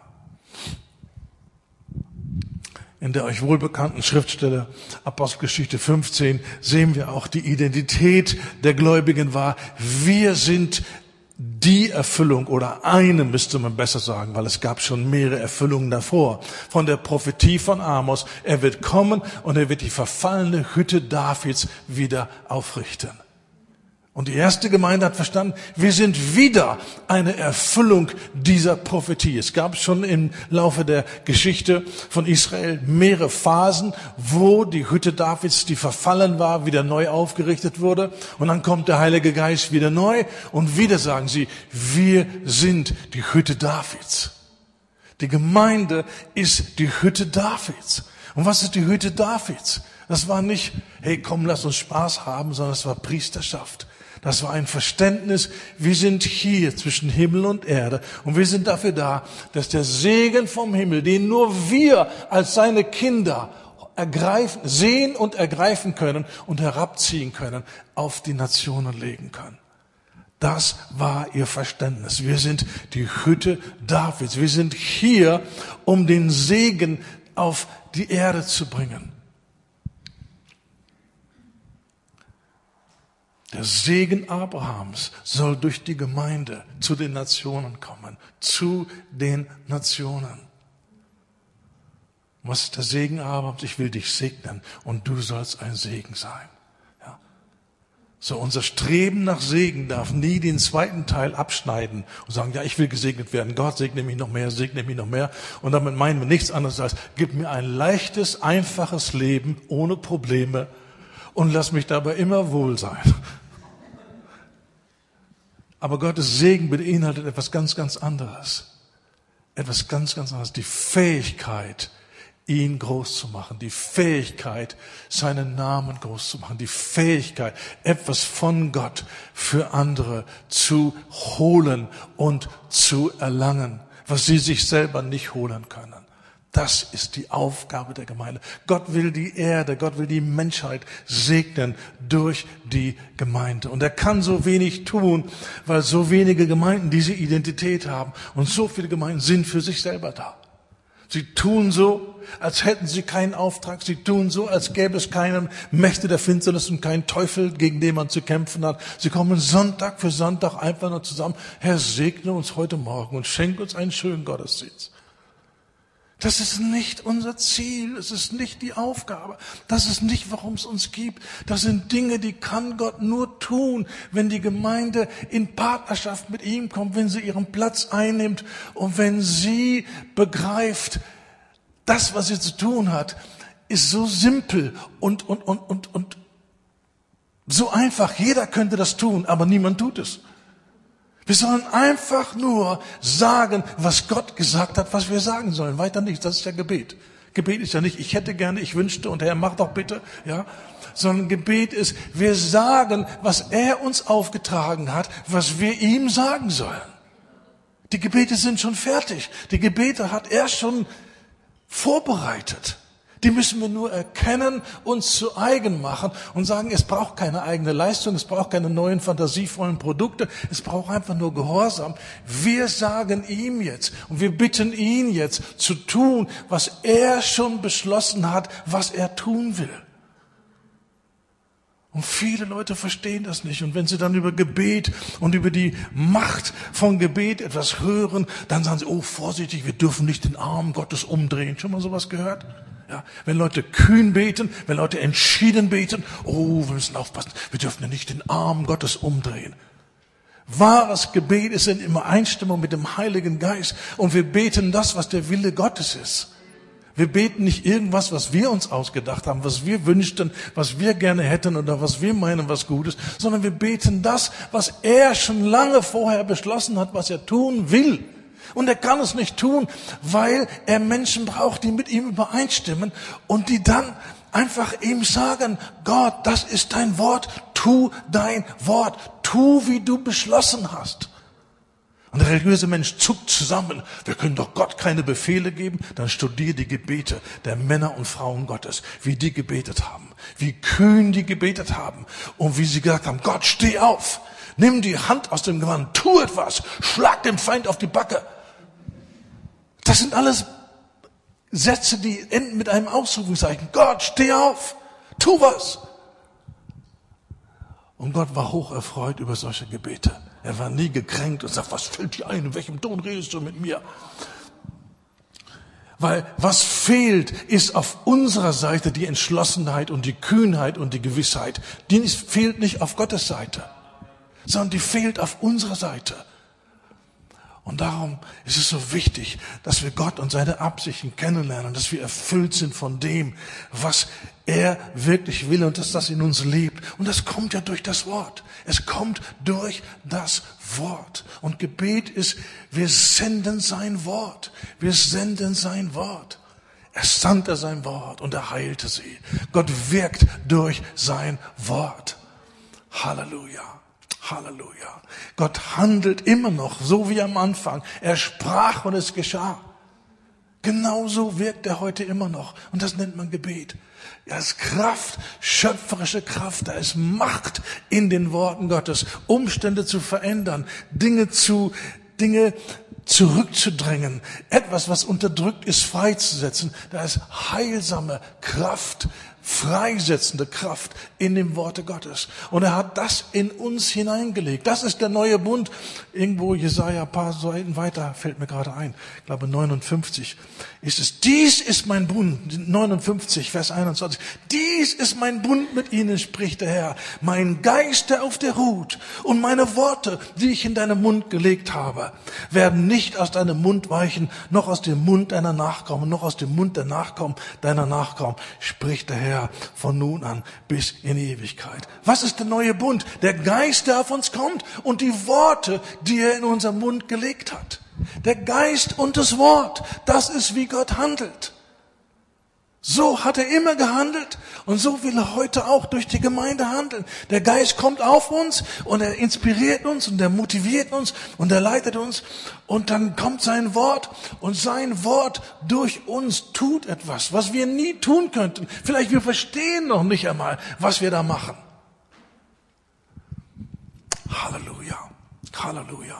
In der euch wohlbekannten Schriftstelle Apostelgeschichte 15 sehen wir auch, die Identität der Gläubigen war, wir sind die Erfüllung oder eine, müsste man besser sagen, weil es gab schon mehrere Erfüllungen davor, von der Prophetie von Amos. Er wird kommen und er wird die verfallene Hütte Davids wieder aufrichten. Und die erste Gemeinde hat verstanden, wir sind wieder eine Erfüllung dieser Prophetie. Es gab schon im Laufe der Geschichte von Israel mehrere Phasen, wo die Hütte Davids, die verfallen war, wieder neu aufgerichtet wurde. Und dann kommt der Heilige Geist wieder neu und wieder sagen sie, wir sind die Hütte Davids. Die Gemeinde ist die Hütte Davids. Und was ist die Hütte Davids? Das war nicht, hey, komm, lass uns Spaß haben, sondern es war Priesterschaft. Das war ein Verständnis, wir sind hier zwischen Himmel und Erde und wir sind dafür da, dass der Segen vom Himmel, den nur wir als seine Kinder sehen und ergreifen können und herabziehen können, auf die Nationen legen können. Das war ihr Verständnis. Wir sind die Hütte Davids. Wir sind hier, um den Segen auf die Erde zu bringen. Der Segen Abrahams soll durch die Gemeinde zu den Nationen kommen. Zu den Nationen. Was ist der Segen Abrahams? Ich will dich segnen und du sollst ein Segen sein. Ja. So, unser Streben nach Segen darf nie den zweiten Teil abschneiden und sagen, ja, ich will gesegnet werden. Gott segne mich noch mehr, segne mich noch mehr. Und damit meinen wir nichts anderes als, gib mir ein leichtes, einfaches Leben ohne Probleme und lass mich dabei immer wohl sein. Aber Gottes Segen beinhaltet etwas ganz, ganz anderes. Etwas ganz, ganz anderes. Die Fähigkeit, ihn groß zu machen, die Fähigkeit, seinen Namen groß zu machen, die Fähigkeit, etwas von Gott für andere zu holen und zu erlangen, was sie sich selber nicht holen können. Das ist die Aufgabe der Gemeinde. Gott will die Erde, Gott will die Menschheit segnen durch die Gemeinde. Und er kann so wenig tun, weil so wenige Gemeinden diese Identität haben. Und so viele Gemeinden sind für sich selber da. Sie tun so, als hätten sie keinen Auftrag. Sie tun so, als gäbe es keine Mächte der Finsternis und keinen Teufel, gegen den man zu kämpfen hat. Sie kommen Sonntag für Sonntag einfach nur zusammen. Herr, segne uns heute Morgen und schenke uns einen schönen Gottesdienst. Das ist nicht unser Ziel, es ist nicht die Aufgabe, das ist nicht, warum es uns gibt. Das sind Dinge, die kann Gott nur tun, wenn die Gemeinde in Partnerschaft mit ihm kommt, wenn sie ihren Platz einnimmt und wenn sie begreift, das, was sie zu tun hat, ist so simpel und so einfach. Jeder könnte das tun, aber niemand tut es. Wir sollen einfach nur sagen, was Gott gesagt hat, was wir sagen sollen. Weiter nichts. Das ist ja Gebet. Gebet ist ja nicht, ich hätte gerne, ich wünschte und Herr, mach doch bitte, ja. Sondern Gebet ist, wir sagen, was er uns aufgetragen hat, was wir ihm sagen sollen. Die Gebete sind schon fertig. Die Gebete hat er schon vorbereitet. Die müssen wir nur erkennen, uns zu eigen machen und sagen, es braucht keine eigene Leistung, es braucht keine neuen fantasievollen Produkte, es braucht einfach nur Gehorsam. Wir sagen ihm jetzt und wir bitten ihn jetzt zu tun, was er schon beschlossen hat, was er tun will. Und viele Leute verstehen das nicht. Und wenn sie dann über Gebet und über die Macht von Gebet etwas hören, dann sagen sie, oh, vorsichtig, wir dürfen nicht den Arm Gottes umdrehen. Schon mal sowas gehört? Ja, wenn Leute kühn beten, wenn Leute entschieden beten, oh, wir müssen aufpassen, wir dürfen ja nicht den Arm Gottes umdrehen. Wahres Gebet ist in Übereinstimmung mit dem Heiligen Geist und wir beten das, was der Wille Gottes ist. Wir beten nicht irgendwas, was wir uns ausgedacht haben, was wir wünschten, was wir gerne hätten oder was wir meinen, was gut ist, sondern wir beten das, was er schon lange vorher beschlossen hat, was er tun will. Und er kann es nicht tun, weil er Menschen braucht, die mit ihm übereinstimmen und die dann einfach ihm sagen, Gott, das ist dein Wort, tu dein Wort, tu, wie du beschlossen hast. Und der religiöse Mensch zuckt zusammen. Wir können doch Gott keine Befehle geben. Dann studier die Gebete der Männer und Frauen Gottes, wie die gebetet haben, wie kühn die gebetet haben und wie sie gesagt haben, Gott, steh auf, nimm die Hand aus dem Gewand, tu etwas, schlag dem Feind auf die Backe. Das sind alles Sätze, die enden mit einem Ausrufungszeichen. Gott, steh auf, tu was. Und Gott war hoch erfreut über solche Gebete. Er war nie gekränkt und sagt, was fällt dir ein, in welchem Ton redest du mit mir? Weil was fehlt, ist auf unserer Seite die Entschlossenheit und die Kühnheit und die Gewissheit. Die fehlt nicht auf Gottes Seite, sondern die fehlt auf unserer Seite. Und darum ist es so wichtig, dass wir Gott und seine Absichten kennenlernen, dass wir erfüllt sind von dem, was er wirklich will und dass das in uns lebt. Und das kommt ja durch das Wort. Es kommt durch das Wort. Und Gebet ist, wir senden sein Wort. Wir senden sein Wort. Er sandte sein Wort und er heilte sie. Gott wirkt durch sein Wort. Halleluja. Halleluja. Gott handelt immer noch, so wie am Anfang. Er sprach und es geschah. Genauso wirkt er heute immer noch. Und das nennt man Gebet. Da ist Kraft, schöpferische Kraft. Da ist Macht in den Worten Gottes. Umstände zu verändern. Dinge zurückzudrängen. Etwas, was unterdrückt ist, freizusetzen. Da ist heilsame Kraft, freisetzende Kraft in dem Worte Gottes. Und er hat das in uns hineingelegt. Das ist der neue Bund. Irgendwo Jesaja, ein paar Seiten weiter, fällt mir gerade ein. Ich glaube 59 ist es. Dies ist mein Bund. 59, Vers 21. Dies ist mein Bund mit ihnen, spricht der Herr. Mein Geist, der auf dir ruht, und meine Worte, die ich in deinen Mund gelegt habe, werden nicht aus deinem Mund weichen, noch aus dem Mund deiner Nachkommen, noch aus dem Mund der Nachkommen deiner Nachkommen, spricht der Herr, von nun an bis in Ewigkeit. Was ist der neue Bund? Der Geist, der auf uns kommt und die Worte, die er in unseren Mund gelegt hat. Der Geist und das Wort, das ist, wie Gott handelt. So hat er immer gehandelt und so will er heute auch durch die Gemeinde handeln. Der Geist kommt auf uns und er inspiriert uns und er motiviert uns und er leitet uns und dann kommt sein Wort und sein Wort durch uns tut etwas, was wir nie tun könnten. Vielleicht wir verstehen noch nicht einmal, was wir da machen. Halleluja, Halleluja.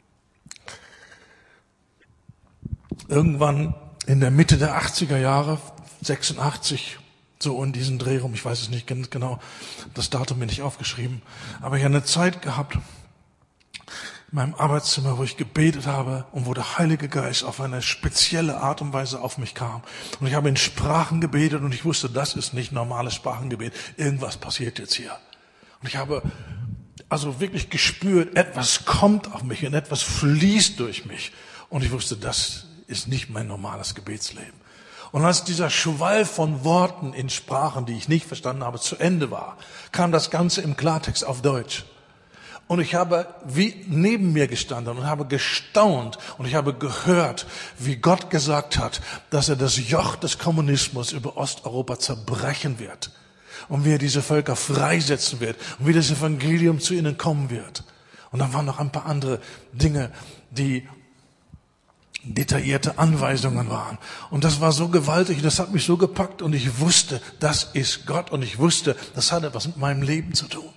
Irgendwann in der Mitte der 80er Jahre, 86, so in diesen Dreh rum, ich weiß es nicht ganz genau, das Datum mir nicht aufgeschrieben, aber ich habe eine Zeit gehabt in meinem Arbeitszimmer, wo ich gebetet habe und wo der Heilige Geist auf eine spezielle Art und Weise auf mich kam. Und ich habe in Sprachen gebetet und ich wusste, das ist nicht normales Sprachengebet, irgendwas passiert jetzt hier. Und ich habe also wirklich gespürt, etwas kommt auf mich und etwas fließt durch mich. Und ich wusste, das ist nicht mein normales Gebetsleben. Und als dieser Schwall von Worten in Sprachen, die ich nicht verstanden habe, zu Ende war, kam das Ganze im Klartext auf Deutsch. Und ich habe wie neben mir gestanden und habe gestaunt und ich habe gehört, wie Gott gesagt hat, dass er das Joch des Kommunismus über Osteuropa zerbrechen wird und wie er diese Völker freisetzen wird und wie das Evangelium zu ihnen kommen wird. Und dann waren noch ein paar andere Dinge, die detaillierte Anweisungen waren. Und das war so gewaltig, das hat mich so gepackt und ich wusste, das ist Gott und ich wusste, das hat etwas mit meinem Leben zu tun.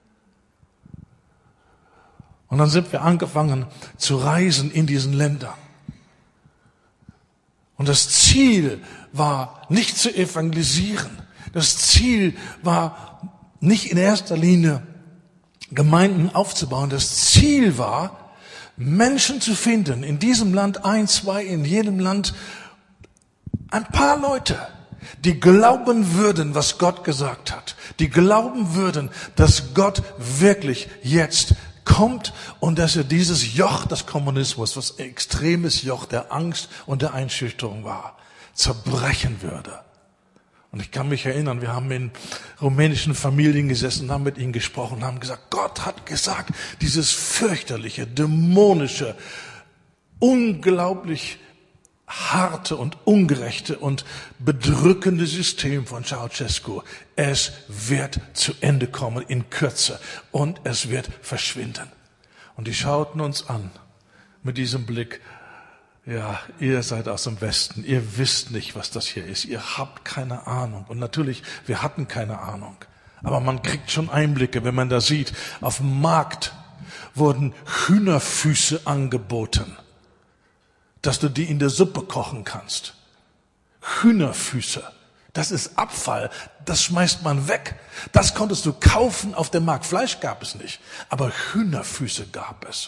Und dann sind wir angefangen zu reisen in diesen Ländern. Und das Ziel war nicht zu evangelisieren. Das Ziel war nicht in erster Linie Gemeinden aufzubauen. Das Ziel war, Menschen zu finden, in diesem Land 1, 2, in jedem Land ein paar Leute, die glauben würden, was Gott gesagt hat, die glauben würden, dass Gott wirklich jetzt kommt und dass er dieses Joch des Kommunismus, was ein extremes Joch der Angst und der Einschüchterung war, zerbrechen würde. Und ich kann mich erinnern, wir haben in rumänischen Familien gesessen, haben mit ihnen gesprochen, haben gesagt, Gott hat gesagt, dieses fürchterliche, dämonische, unglaublich harte und ungerechte und bedrückende System von Ceausescu, es wird zu Ende kommen in Kürze und es wird verschwinden. Und die schauten uns an mit diesem Blick, ja, ihr seid aus dem Westen, ihr wisst nicht, was das hier ist, ihr habt keine Ahnung. Und natürlich, wir hatten keine Ahnung. Aber man kriegt schon Einblicke, wenn man da sieht, auf dem Markt wurden Hühnerfüße angeboten, dass du die in der Suppe kochen kannst. Hühnerfüße, das ist Abfall, das schmeißt man weg. Das konntest du kaufen auf dem Markt. Fleisch gab es nicht, aber Hühnerfüße gab es.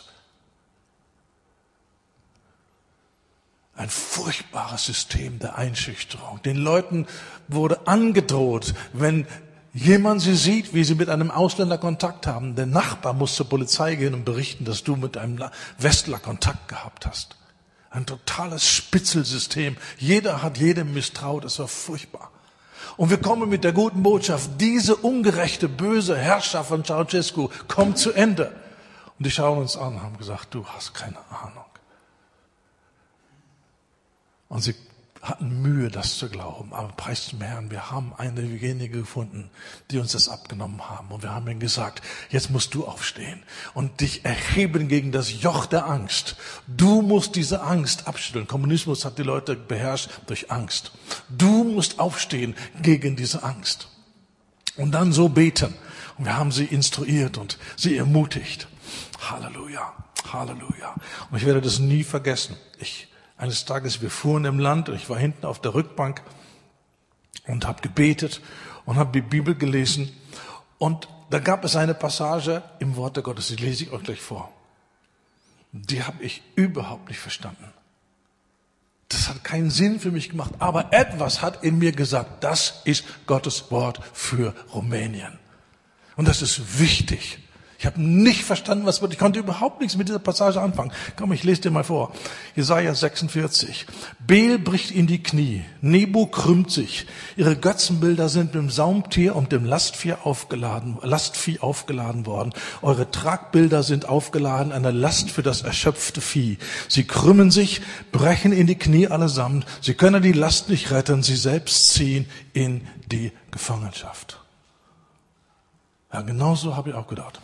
Ein furchtbares System der Einschüchterung. Den Leuten wurde angedroht, wenn jemand sie sieht, wie sie mit einem Ausländer Kontakt haben. Der Nachbar muss zur Polizei gehen und berichten, dass du mit einem Westler Kontakt gehabt hast. Ein totales Spitzelsystem. Jeder hat jedem misstraut. Es war furchtbar. Und wir kommen mit der guten Botschaft, diese ungerechte, böse Herrschaft von Ceausescu kommt zu Ende. Und die schauen uns an und haben gesagt, du hast keine Ahnung. Und sie hatten Mühe, das zu glauben. Aber preis dem Herrn, wir haben einige gefunden, die uns das abgenommen haben. Und wir haben ihnen gesagt, jetzt musst du aufstehen und dich erheben gegen das Joch der Angst. Du musst diese Angst abschütteln. Kommunismus hat die Leute beherrscht durch Angst. Du musst aufstehen gegen diese Angst. Und dann so beten. Und wir haben sie instruiert und sie ermutigt. Halleluja, Halleluja. Und ich werde das nie vergessen. Eines Tages, wir fuhren im Land und ich war hinten auf der Rückbank und habe gebetet und habe die Bibel gelesen. Und da gab es eine Passage im Wort der Gottes, die lese ich euch gleich vor. Die habe ich überhaupt nicht verstanden. Das hat keinen Sinn für mich gemacht, aber etwas hat in mir gesagt, das ist Gottes Wort für Rumänien. Und das ist wichtig. Ich habe nicht verstanden, was wird. Ich konnte überhaupt nichts mit dieser Passage anfangen. Komm, ich lese dir mal vor. Jesaja 46. Bel bricht in die Knie. Nebo krümmt sich. Ihre Götzenbilder sind mit dem Saumtier und dem Lastvieh aufgeladen worden. Eure Tragbilder sind aufgeladen, eine Last für das erschöpfte Vieh. Sie krümmen sich, brechen in die Knie allesamt. Sie können die Last nicht retten. Sie selbst ziehen in die Gefangenschaft. Ja, genau so habe ich auch gedacht.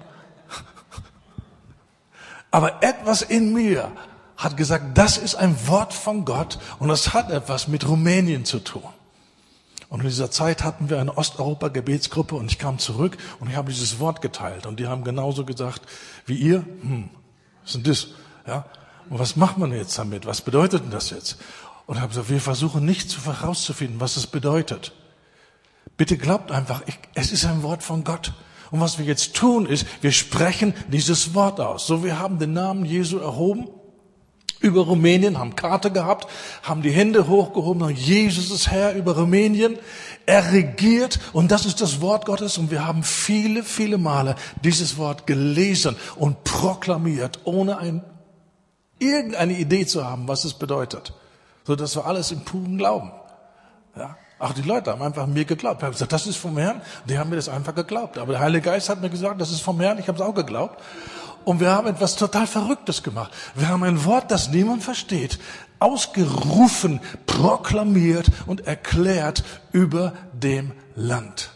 Aber etwas in mir hat gesagt, das ist ein Wort von Gott und das hat etwas mit Rumänien zu tun. Und in dieser Zeit hatten wir eine Osteuropa-Gebetsgruppe und ich kam zurück und ich habe dieses Wort geteilt und die haben genauso gesagt wie ihr. Was ist denn das? Ja? Und was macht man jetzt damit? Was bedeutet denn das jetzt? Und ich habe gesagt, wir versuchen nicht herauszufinden, was es bedeutet. Bitte glaubt einfach, es ist ein Wort von Gott. Und was wir jetzt tun ist, wir sprechen dieses Wort aus. So, wir haben den Namen Jesu erhoben über Rumänien, haben Karte gehabt, haben die Hände hochgehoben, sagen, Jesus ist Herr über Rumänien. Er regiert und das ist das Wort Gottes. Und wir haben viele, viele Male dieses Wort gelesen und proklamiert, ohne irgendeine Idee zu haben, was es bedeutet. So, das war alles im puren Glauben. Ja. Ach, die Leute haben einfach mir geglaubt. Ich habe gesagt, das ist vom Herrn. Die haben mir das einfach geglaubt. Aber der Heilige Geist hat mir gesagt, das ist vom Herrn. Ich habe es auch geglaubt. Und wir haben etwas total Verrücktes gemacht. Wir haben ein Wort, das niemand versteht, ausgerufen, proklamiert und erklärt über dem Land.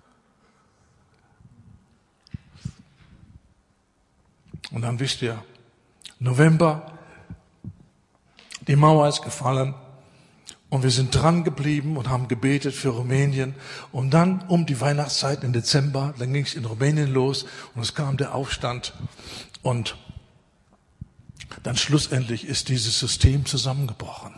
Und dann wisst ihr, November, die Mauer ist gefallen. Und wir sind dran geblieben und haben gebetet für Rumänien. Und dann um die Weihnachtszeit im Dezember, dann ging es in Rumänien los und es kam der Aufstand. Und dann schlussendlich ist dieses System zusammengebrochen.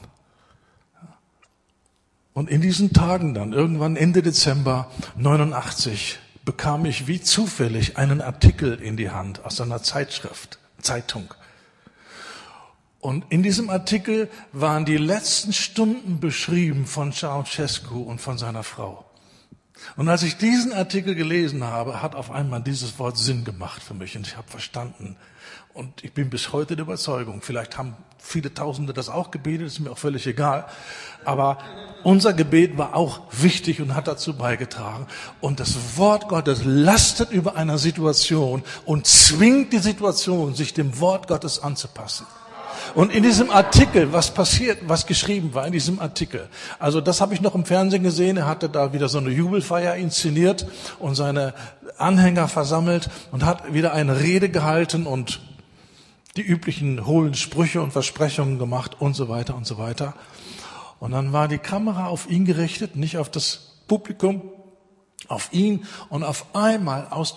Und in diesen Tagen dann, irgendwann Ende Dezember 89, bekam ich wie zufällig einen Artikel in die Hand aus einer Zeitung. Und in diesem Artikel waren die letzten Stunden beschrieben von Ceausescu und von seiner Frau. Und als ich diesen Artikel gelesen habe, hat auf einmal dieses Wort Sinn gemacht für mich und ich habe verstanden. Und ich bin bis heute der Überzeugung, vielleicht haben viele Tausende das auch gebetet, ist mir auch völlig egal. Aber unser Gebet war auch wichtig und hat dazu beigetragen. Und das Wort Gottes lastet über einer Situation und zwingt die Situation, sich dem Wort Gottes anzupassen. Und in diesem Artikel, was geschrieben war in diesem Artikel, also das habe ich noch im Fernsehen gesehen, er hatte da wieder so eine Jubelfeier inszeniert und seine Anhänger versammelt und hat wieder eine Rede gehalten und die üblichen hohlen Sprüche und Versprechungen gemacht und so weiter und so weiter. Und dann war die Kamera auf ihn gerichtet, nicht auf das Publikum, auf ihn und auf einmal aus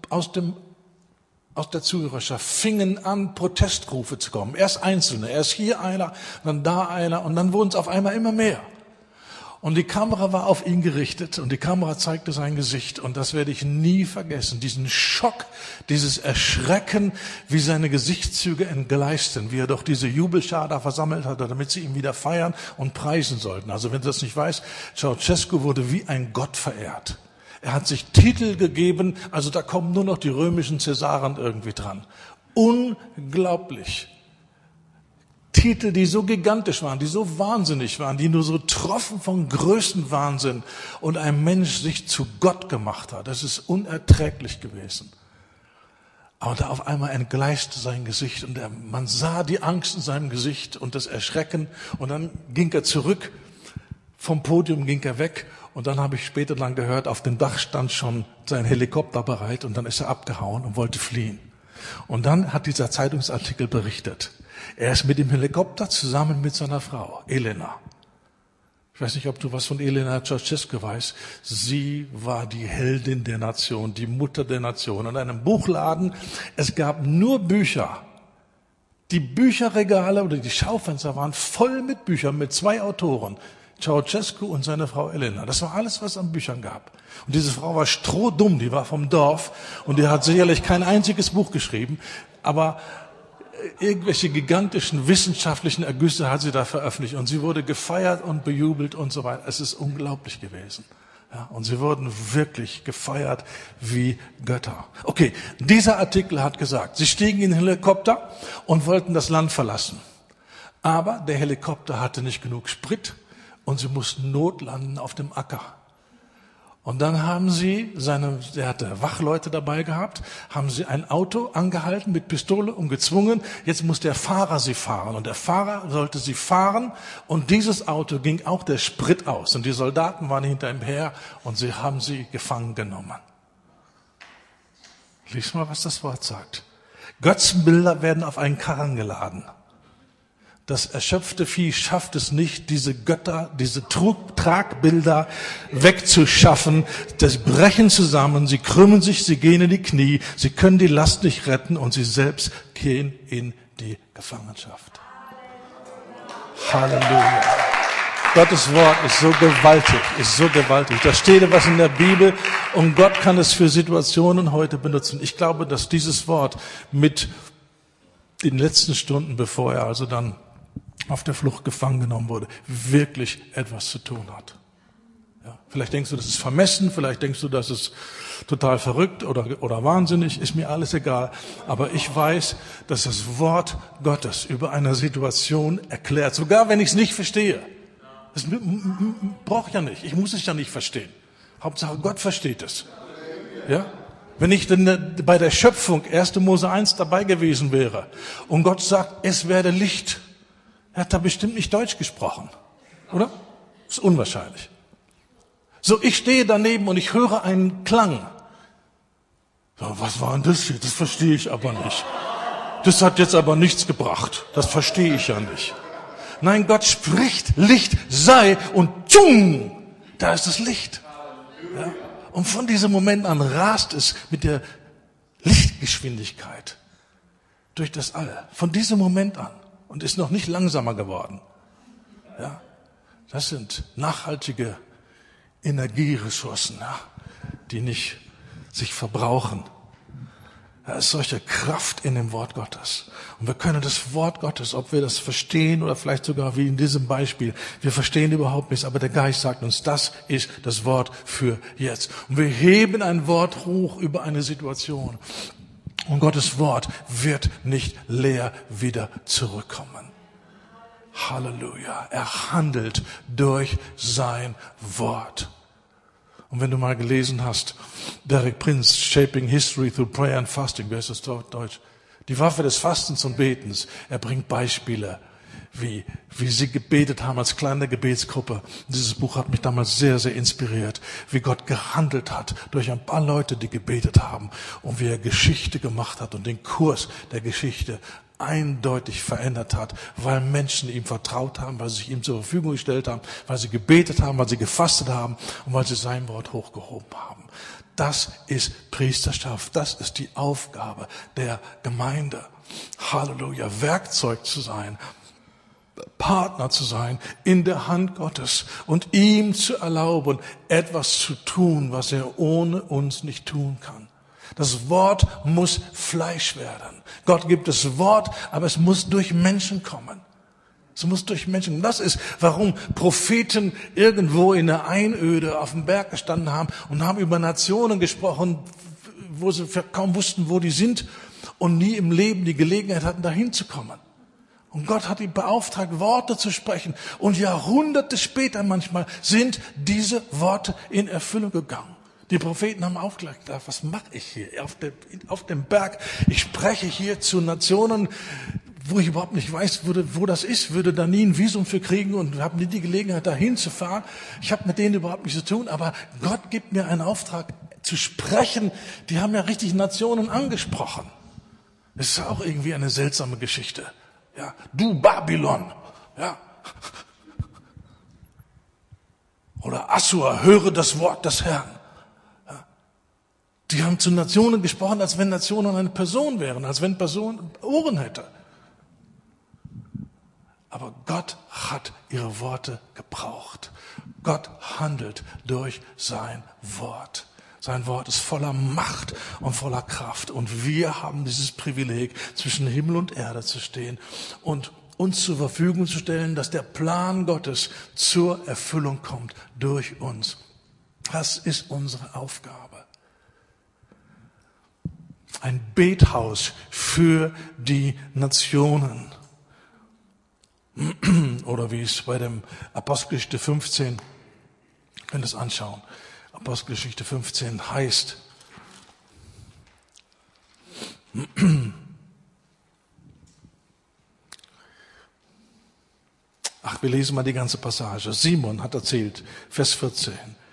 der Zuhörerschaft fingen an, Protestrufe zu kommen. Erst Einzelne, erst hier einer, dann da einer und dann wurden es auf einmal immer mehr. Und die Kamera war auf ihn gerichtet und die Kamera zeigte sein Gesicht und das werde ich nie vergessen. Diesen Schock, dieses Erschrecken, wie seine Gesichtszüge entgleisten, wie er doch diese Jubelschar da versammelt hatte, damit sie ihn wieder feiern und preisen sollten. Also wenn du das nicht weißt, Ceausescu wurde wie ein Gott verehrt. Er hat sich Titel gegeben, also da kommen nur noch die römischen Cäsaren irgendwie dran. Unglaublich. Titel, die so gigantisch waren, die so wahnsinnig waren, die nur so troffen von Größenwahnsinn und ein Mensch sich zu Gott gemacht hat. Das ist unerträglich gewesen. Aber da auf einmal entgleiste sein Gesicht und man sah die Angst in seinem Gesicht und das Erschrecken und dann ging er zurück, vom Podium ging er weg. Und dann habe ich später dann gehört, auf dem Dach stand schon sein Helikopter bereit und dann ist er abgehauen und wollte fliehen. Und dann hat dieser Zeitungsartikel berichtet, er ist mit dem Helikopter zusammen mit seiner Frau, Elena. Ich weiß nicht, ob du was von Elena Ceausescu weißt. Sie war die Heldin der Nation, die Mutter der Nation. In einem Buchladen, es gab nur Bücher. Die Bücherregale oder die Schaufenster waren voll mit Büchern, mit 2 Autoren. Ceausescu und seine Frau Elena. Das war alles, was es an Büchern gab. Und diese Frau war strohdumm, die war vom Dorf und die hat sicherlich kein einziges Buch geschrieben, aber irgendwelche gigantischen wissenschaftlichen Ergüsse hat sie da veröffentlicht und sie wurde gefeiert und bejubelt und so weiter. Es ist unglaublich gewesen. Ja, und sie wurden wirklich gefeiert wie Götter. Okay, dieser Artikel hat gesagt, sie stiegen in den Helikopter und wollten das Land verlassen. Aber der Helikopter hatte nicht genug Sprit und sie mussten notlanden auf dem Acker. Und dann haben sie der hatte Wachleute dabei gehabt, haben sie ein Auto angehalten mit Pistole und gezwungen, jetzt muss der Fahrer sie fahren. Und der Fahrer sollte sie fahren und dieses Auto ging auch der Sprit aus. Und die Soldaten waren hinter ihm her und sie haben sie gefangen genommen. Lies mal, was das Wort sagt. Götzenbilder werden auf einen Karren geladen. Das erschöpfte Vieh schafft es nicht, diese Götter, diese Tragbilder wegzuschaffen. Sie brechen zusammen, sie krümmen sich, sie gehen in die Knie, sie können die Last nicht retten und sie selbst gehen in die Gefangenschaft. Halleluja. Gottes Wort ist so gewaltig, ist so gewaltig. Da steht was in der Bibel und Gott kann es für Situationen heute benutzen. Ich glaube, dass dieses Wort mit den letzten Stunden, bevor er also dann auf der Flucht gefangen genommen wurde, wirklich etwas zu tun hat. Ja, vielleicht denkst du, das ist vermessen, vielleicht denkst du, das ist total verrückt oder wahnsinnig, ist mir alles egal. Aber ich weiß, dass das Wort Gottes über eine Situation erklärt, sogar wenn ich es nicht verstehe. Das brauche ich ja nicht, ich muss es ja nicht verstehen. Hauptsache Gott versteht es. Ja? Wenn ich denn bei der Schöpfung 1. Mose 1 dabei gewesen wäre und Gott sagt, es werde Licht, er hat da bestimmt nicht Deutsch gesprochen, oder? Das ist unwahrscheinlich. So, ich stehe daneben und ich höre einen Klang. So, was war denn das hier? Das verstehe ich aber nicht. Das hat jetzt aber nichts gebracht. Das verstehe ich ja nicht. Nein, Gott spricht, Licht sei und tschung, da ist das Licht. Ja? Und von diesem Moment an rast es mit der Lichtgeschwindigkeit durch das All. Von diesem Moment an. Und ist noch nicht langsamer geworden. Ja, das sind nachhaltige Energieressourcen, ja, die nicht sich verbrauchen. Da ist solche Kraft in dem Wort Gottes. Und wir können das Wort Gottes, ob wir das verstehen oder vielleicht sogar wie in diesem Beispiel, wir verstehen überhaupt nichts, aber der Geist sagt uns, das ist das Wort für jetzt. Und wir heben ein Wort hoch über eine Situation. Und Gottes Wort wird nicht leer wieder zurückkommen. Halleluja. Er handelt durch sein Wort. Und wenn du mal gelesen hast, Derek Prince, Shaping History Through Prayer and Fasting, wie heißt das Deutsch? Die Waffe des Fastens und Betens. Er bringt Beispiele, wie sie gebetet haben als kleine Gebetsgruppe. Dieses Buch hat mich damals sehr, sehr inspiriert, wie Gott gehandelt hat durch ein paar Leute, die gebetet haben und wie er Geschichte gemacht hat und den Kurs der Geschichte eindeutig verändert hat, weil Menschen ihm vertraut haben, weil sie sich ihm zur Verfügung gestellt haben, weil sie gebetet haben, weil sie gefastet haben und weil sie sein Wort hochgehoben haben. Das ist Priesterschaft, das ist die Aufgabe der Gemeinde. Halleluja, Werkzeug zu sein, Partner zu sein in der Hand Gottes und ihm zu erlauben, etwas zu tun, was er ohne uns nicht tun kann. Das Wort muss Fleisch werden. Gott gibt das Wort, aber es muss durch Menschen kommen. Es muss durch Menschen. Das ist, warum Propheten irgendwo in der Einöde auf dem Berg gestanden haben und haben über Nationen gesprochen, wo sie kaum wussten, wo die sind und nie im Leben die Gelegenheit hatten, dahin zu kommen. Und Gott hat ihn beauftragt, Worte zu sprechen. Und Jahrhunderte später manchmal sind diese Worte in Erfüllung gegangen. Die Propheten haben aufgelegt, was mache ich hier auf dem Berg? Ich spreche hier zu Nationen, wo ich überhaupt nicht weiß, wo das ist, würde da nie ein Visum für kriegen und habe nie die Gelegenheit, dahin zu fahren. Ich habe mit denen überhaupt nichts zu tun, aber Gott gibt mir einen Auftrag zu sprechen. Die haben ja richtig Nationen angesprochen. Das ist auch irgendwie eine seltsame Geschichte. Ja, du Babylon, ja. Oder Assur, höre das Wort des Herrn. Ja. Die haben zu Nationen gesprochen, als wenn Nationen eine Person wären, als wenn Person Ohren hätte. Aber Gott hat ihre Worte gebraucht. Gott handelt durch sein Wort. Sein Wort ist voller Macht und voller Kraft. Und wir haben dieses Privileg, zwischen Himmel und Erde zu stehen und uns zur Verfügung zu stellen, dass der Plan Gottes zur Erfüllung kommt durch uns. Das ist unsere Aufgabe. Ein Bethaus für die Nationen. Oder wie es bei dem Apostelgeschichte 15, ihr könnt es anschauen, Apostelgeschichte 15 heißt, wir lesen mal die ganze Passage. Simon hat erzählt, Vers 14,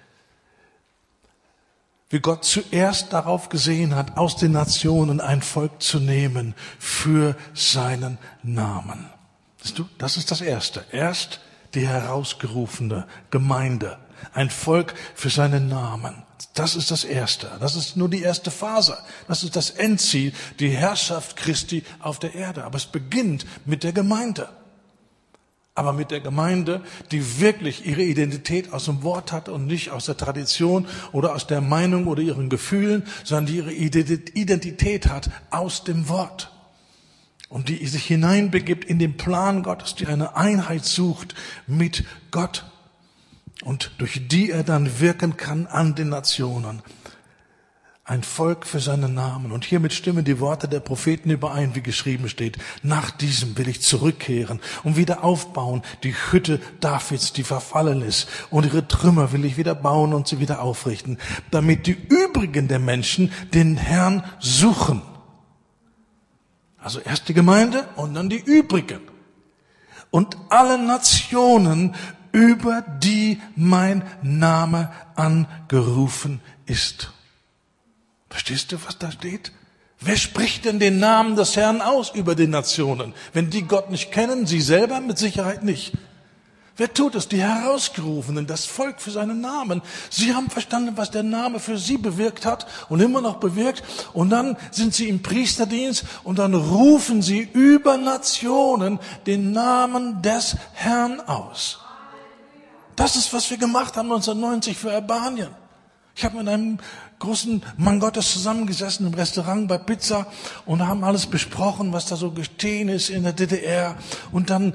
wie Gott zuerst darauf gesehen hat, aus den Nationen ein Volk zu nehmen für seinen Namen. Siehst du, das ist das Erste. Erst die herausgerufene Gemeinde, ein Volk für seinen Namen. Das ist das Erste. Das ist nur die erste Phase. Das ist das Endziel, die Herrschaft Christi auf der Erde. Aber es beginnt mit der Gemeinde. Aber mit der Gemeinde, die wirklich ihre Identität aus dem Wort hat und nicht aus der Tradition oder aus der Meinung oder ihren Gefühlen, sondern die ihre Identität hat aus dem Wort. Und die sich hineinbegibt in den Plan Gottes, die eine Einheit sucht mit Gott und durch die er dann wirken kann an den Nationen. Ein Volk für seinen Namen. Und hiermit stimmen die Worte der Propheten überein, wie geschrieben steht. Nach diesem will ich zurückkehren und wieder aufbauen die Hütte Davids, die verfallen ist. Und ihre Trümmer will ich wieder bauen und sie wieder aufrichten, damit die übrigen der Menschen den Herrn suchen. Also erst die Gemeinde und dann die übrigen. Und alle Nationen, über die mein Name angerufen ist. Verstehst du, was da steht? Wer spricht denn den Namen des Herrn aus über den Nationen? Wenn die Gott nicht kennen, sie selber mit Sicherheit nicht. Wer tut es? Die Herausgerufenen, das Volk für seinen Namen. Sie haben verstanden, was der Name für sie bewirkt hat und immer noch bewirkt. Und dann sind sie im Priesterdienst und dann rufen sie über Nationen den Namen des Herrn aus. Das ist, was wir gemacht haben 1990 für Albanien. Ich habe mit einem großen Mann Gottes zusammengesessen im Restaurant bei Pizza und haben alles besprochen, was da so geschehen ist in der DDR und dann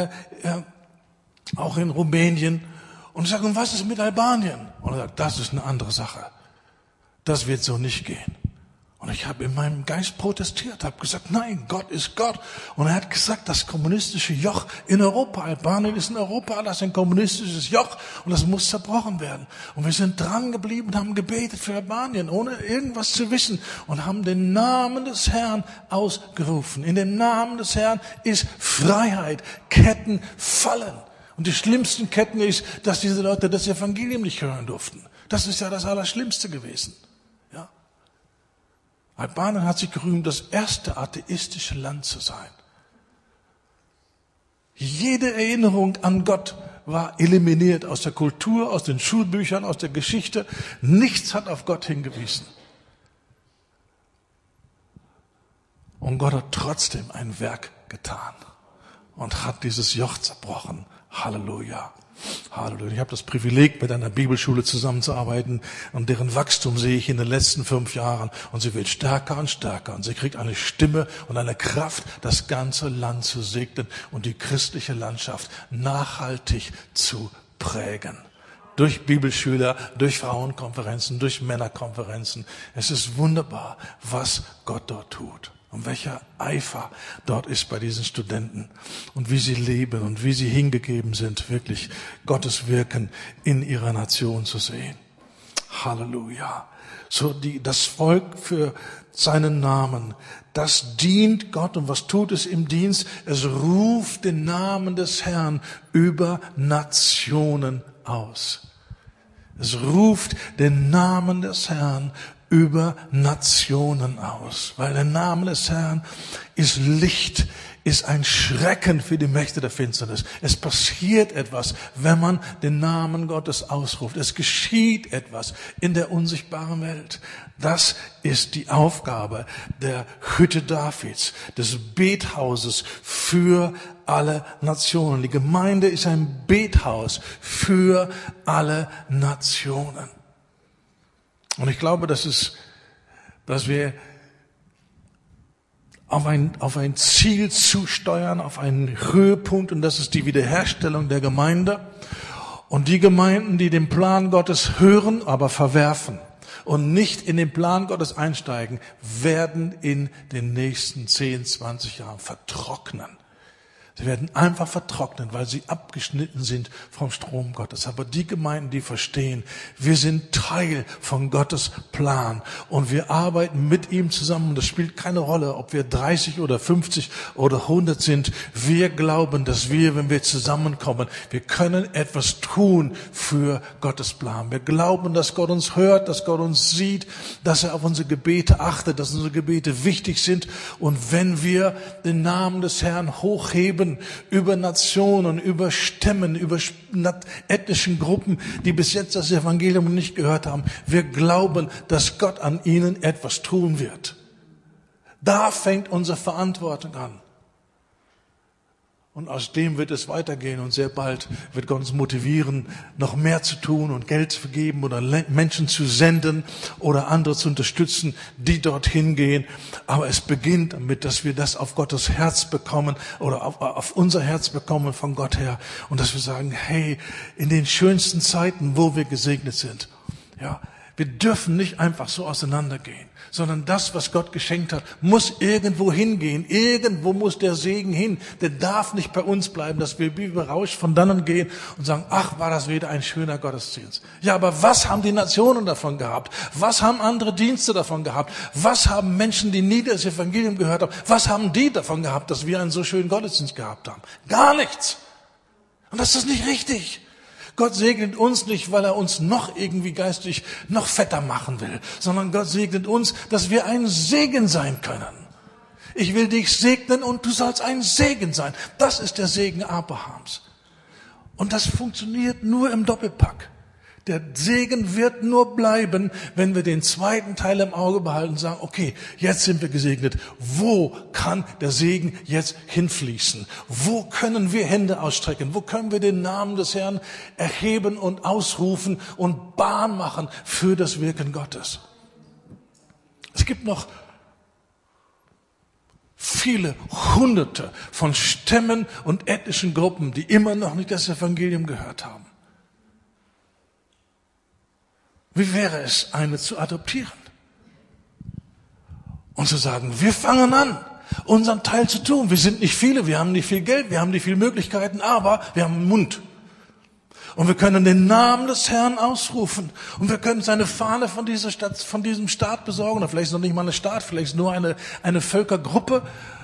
auch in Rumänien. Und ich sage, und was ist mit Albanien? Und er sagt, das ist eine andere Sache. Das wird so nicht gehen. Und ich habe in meinem Geist protestiert, habe gesagt, nein, Gott ist Gott. Und er hat gesagt, das kommunistische Joch in Europa, Albanien ist in Europa, das ist ein kommunistisches Joch und das muss zerbrochen werden. Und wir sind dran geblieben und haben gebetet für Albanien, ohne irgendwas zu wissen und haben den Namen des Herrn ausgerufen. In dem Namen des Herrn ist Freiheit, Ketten fallen. Und die schlimmsten Ketten ist, dass diese Leute das Evangelium nicht hören durften. Das ist ja das Allerschlimmste gewesen. Ja. Albanien hat sich gerühmt, das erste atheistische Land zu sein. Jede Erinnerung an Gott war eliminiert aus der Kultur, aus den Schulbüchern, aus der Geschichte. Nichts hat auf Gott hingewiesen. Und Gott hat trotzdem ein Werk getan und hat dieses Joch zerbrochen. Halleluja. Halleluja. Ich habe das Privileg, mit einer Bibelschule zusammenzuarbeiten und deren Wachstum sehe ich in den letzten 5 Jahren und sie wird stärker und stärker und sie kriegt eine Stimme und eine Kraft, das ganze Land zu segnen und die christliche Landschaft nachhaltig zu prägen. Durch Bibelschüler, durch Frauenkonferenzen, durch Männerkonferenzen. Es ist wunderbar, was Gott dort tut. Und welcher Eifer dort ist bei diesen Studenten und wie sie leben und wie sie hingegeben sind, wirklich Gottes Wirken in ihrer Nation zu sehen. Halleluja. So das Volk für seinen Namen, das dient Gott. Und was tut es im Dienst? Es ruft den Namen des Herrn über Nationen aus. Es ruft den Namen des Herrn über Nationen aus, weil der Name des Herrn ist Licht, ist ein Schrecken für die Mächte der Finsternis. Es passiert etwas, wenn man den Namen Gottes ausruft. Es geschieht etwas in der unsichtbaren Welt. Das ist die Aufgabe der Hütte Davids, des Bethauses für alle Nationen. Die Gemeinde ist ein Bethaus für alle Nationen. Und ich glaube, dass wir auf ein Ziel zusteuern, auf einen Höhepunkt, und das ist die Wiederherstellung der Gemeinde. Und die Gemeinden, die den Plan Gottes hören, aber verwerfen und nicht in den Plan Gottes einsteigen, werden in den nächsten 10, 20 Jahren vertrocknen. Sie werden einfach vertrocknen, weil sie abgeschnitten sind vom Strom Gottes. Aber die Gemeinden, die verstehen, wir sind Teil von Gottes Plan und wir arbeiten mit ihm zusammen. Das spielt keine Rolle, ob wir 30 oder 50 oder 100 sind. Wir glauben, dass wir, wenn wir zusammenkommen, wir können etwas tun für Gottes Plan. Wir glauben, dass Gott uns hört, dass Gott uns sieht, dass er auf unsere Gebete achtet, dass unsere Gebete wichtig sind. Und wenn wir den Namen des Herrn hochheben, über Nationen, über Stämmen, über ethnischen Gruppen, die bis jetzt das Evangelium nicht gehört haben. Wir glauben, dass Gott an ihnen etwas tun wird. Da fängt unsere Verantwortung an. Und aus dem wird es weitergehen und sehr bald wird Gott uns motivieren, noch mehr zu tun und Geld zu geben oder Menschen zu senden oder andere zu unterstützen, die dorthin gehen. Aber es beginnt damit, dass wir das auf Gottes Herz bekommen oder auf unser Herz bekommen von Gott her und dass wir sagen, hey, in den schönsten Zeiten, wo wir gesegnet sind, ja, wir dürfen nicht einfach so auseinandergehen, sondern das, was Gott geschenkt hat, muss irgendwo hingehen. Irgendwo muss der Segen hin. Der darf nicht bei uns bleiben, dass wir wie berauscht von dannen gehen und sagen, ach, war das wieder ein schöner Gottesdienst. Ja, aber was haben die Nationen davon gehabt? Was haben andere Dienste davon gehabt? Was haben Menschen, die nie das Evangelium gehört haben, was haben die davon gehabt, dass wir einen so schönen Gottesdienst gehabt haben? Gar nichts. Und das ist nicht richtig. Gott segnet uns nicht, weil er uns noch irgendwie geistlich noch fetter machen will, sondern Gott segnet uns, dass wir ein Segen sein können. Ich will dich segnen und du sollst ein Segen sein. Das ist der Segen Abrahams. Und das funktioniert nur im Doppelpack. Der Segen wird nur bleiben, wenn wir den zweiten Teil im Auge behalten und sagen, okay, jetzt sind wir gesegnet. Wo kann der Segen jetzt hinfließen? Wo können wir Hände ausstrecken? Wo können wir den Namen des Herrn erheben und ausrufen und Bahn machen für das Wirken Gottes? Es gibt noch viele Hunderte von Stämmen und ethnischen Gruppen, die immer noch nicht das Evangelium gehört haben. Wie wäre es, eine zu adoptieren? Und zu sagen, wir fangen an, unseren Teil zu tun. Wir sind nicht viele, wir haben nicht viel Geld, wir haben nicht viele Möglichkeiten, aber wir haben einen Mund. Und wir können den Namen des Herrn ausrufen. Und wir können seine Fahne von dieser Stadt, von diesem Staat besorgen. Oder vielleicht ist es noch nicht mal eine Staat, vielleicht ist es nur eine Völkergruppe,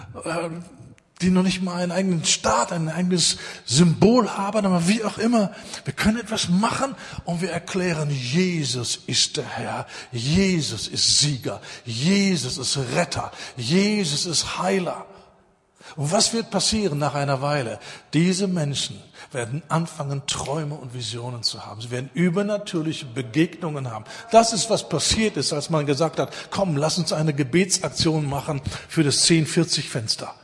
die noch nicht mal einen eigenen Staat, ein eigenes Symbol haben, aber wie auch immer. Wir können etwas machen und wir erklären, Jesus ist der Herr, Jesus ist Sieger, Jesus ist Retter, Jesus ist Heiler. Und was wird passieren nach einer Weile? Diese Menschen werden anfangen, Träume und Visionen zu haben. Sie werden übernatürliche Begegnungen haben. Das ist, was passiert ist, als man gesagt hat, komm, lass uns eine Gebetsaktion machen für das 1040-Fenster.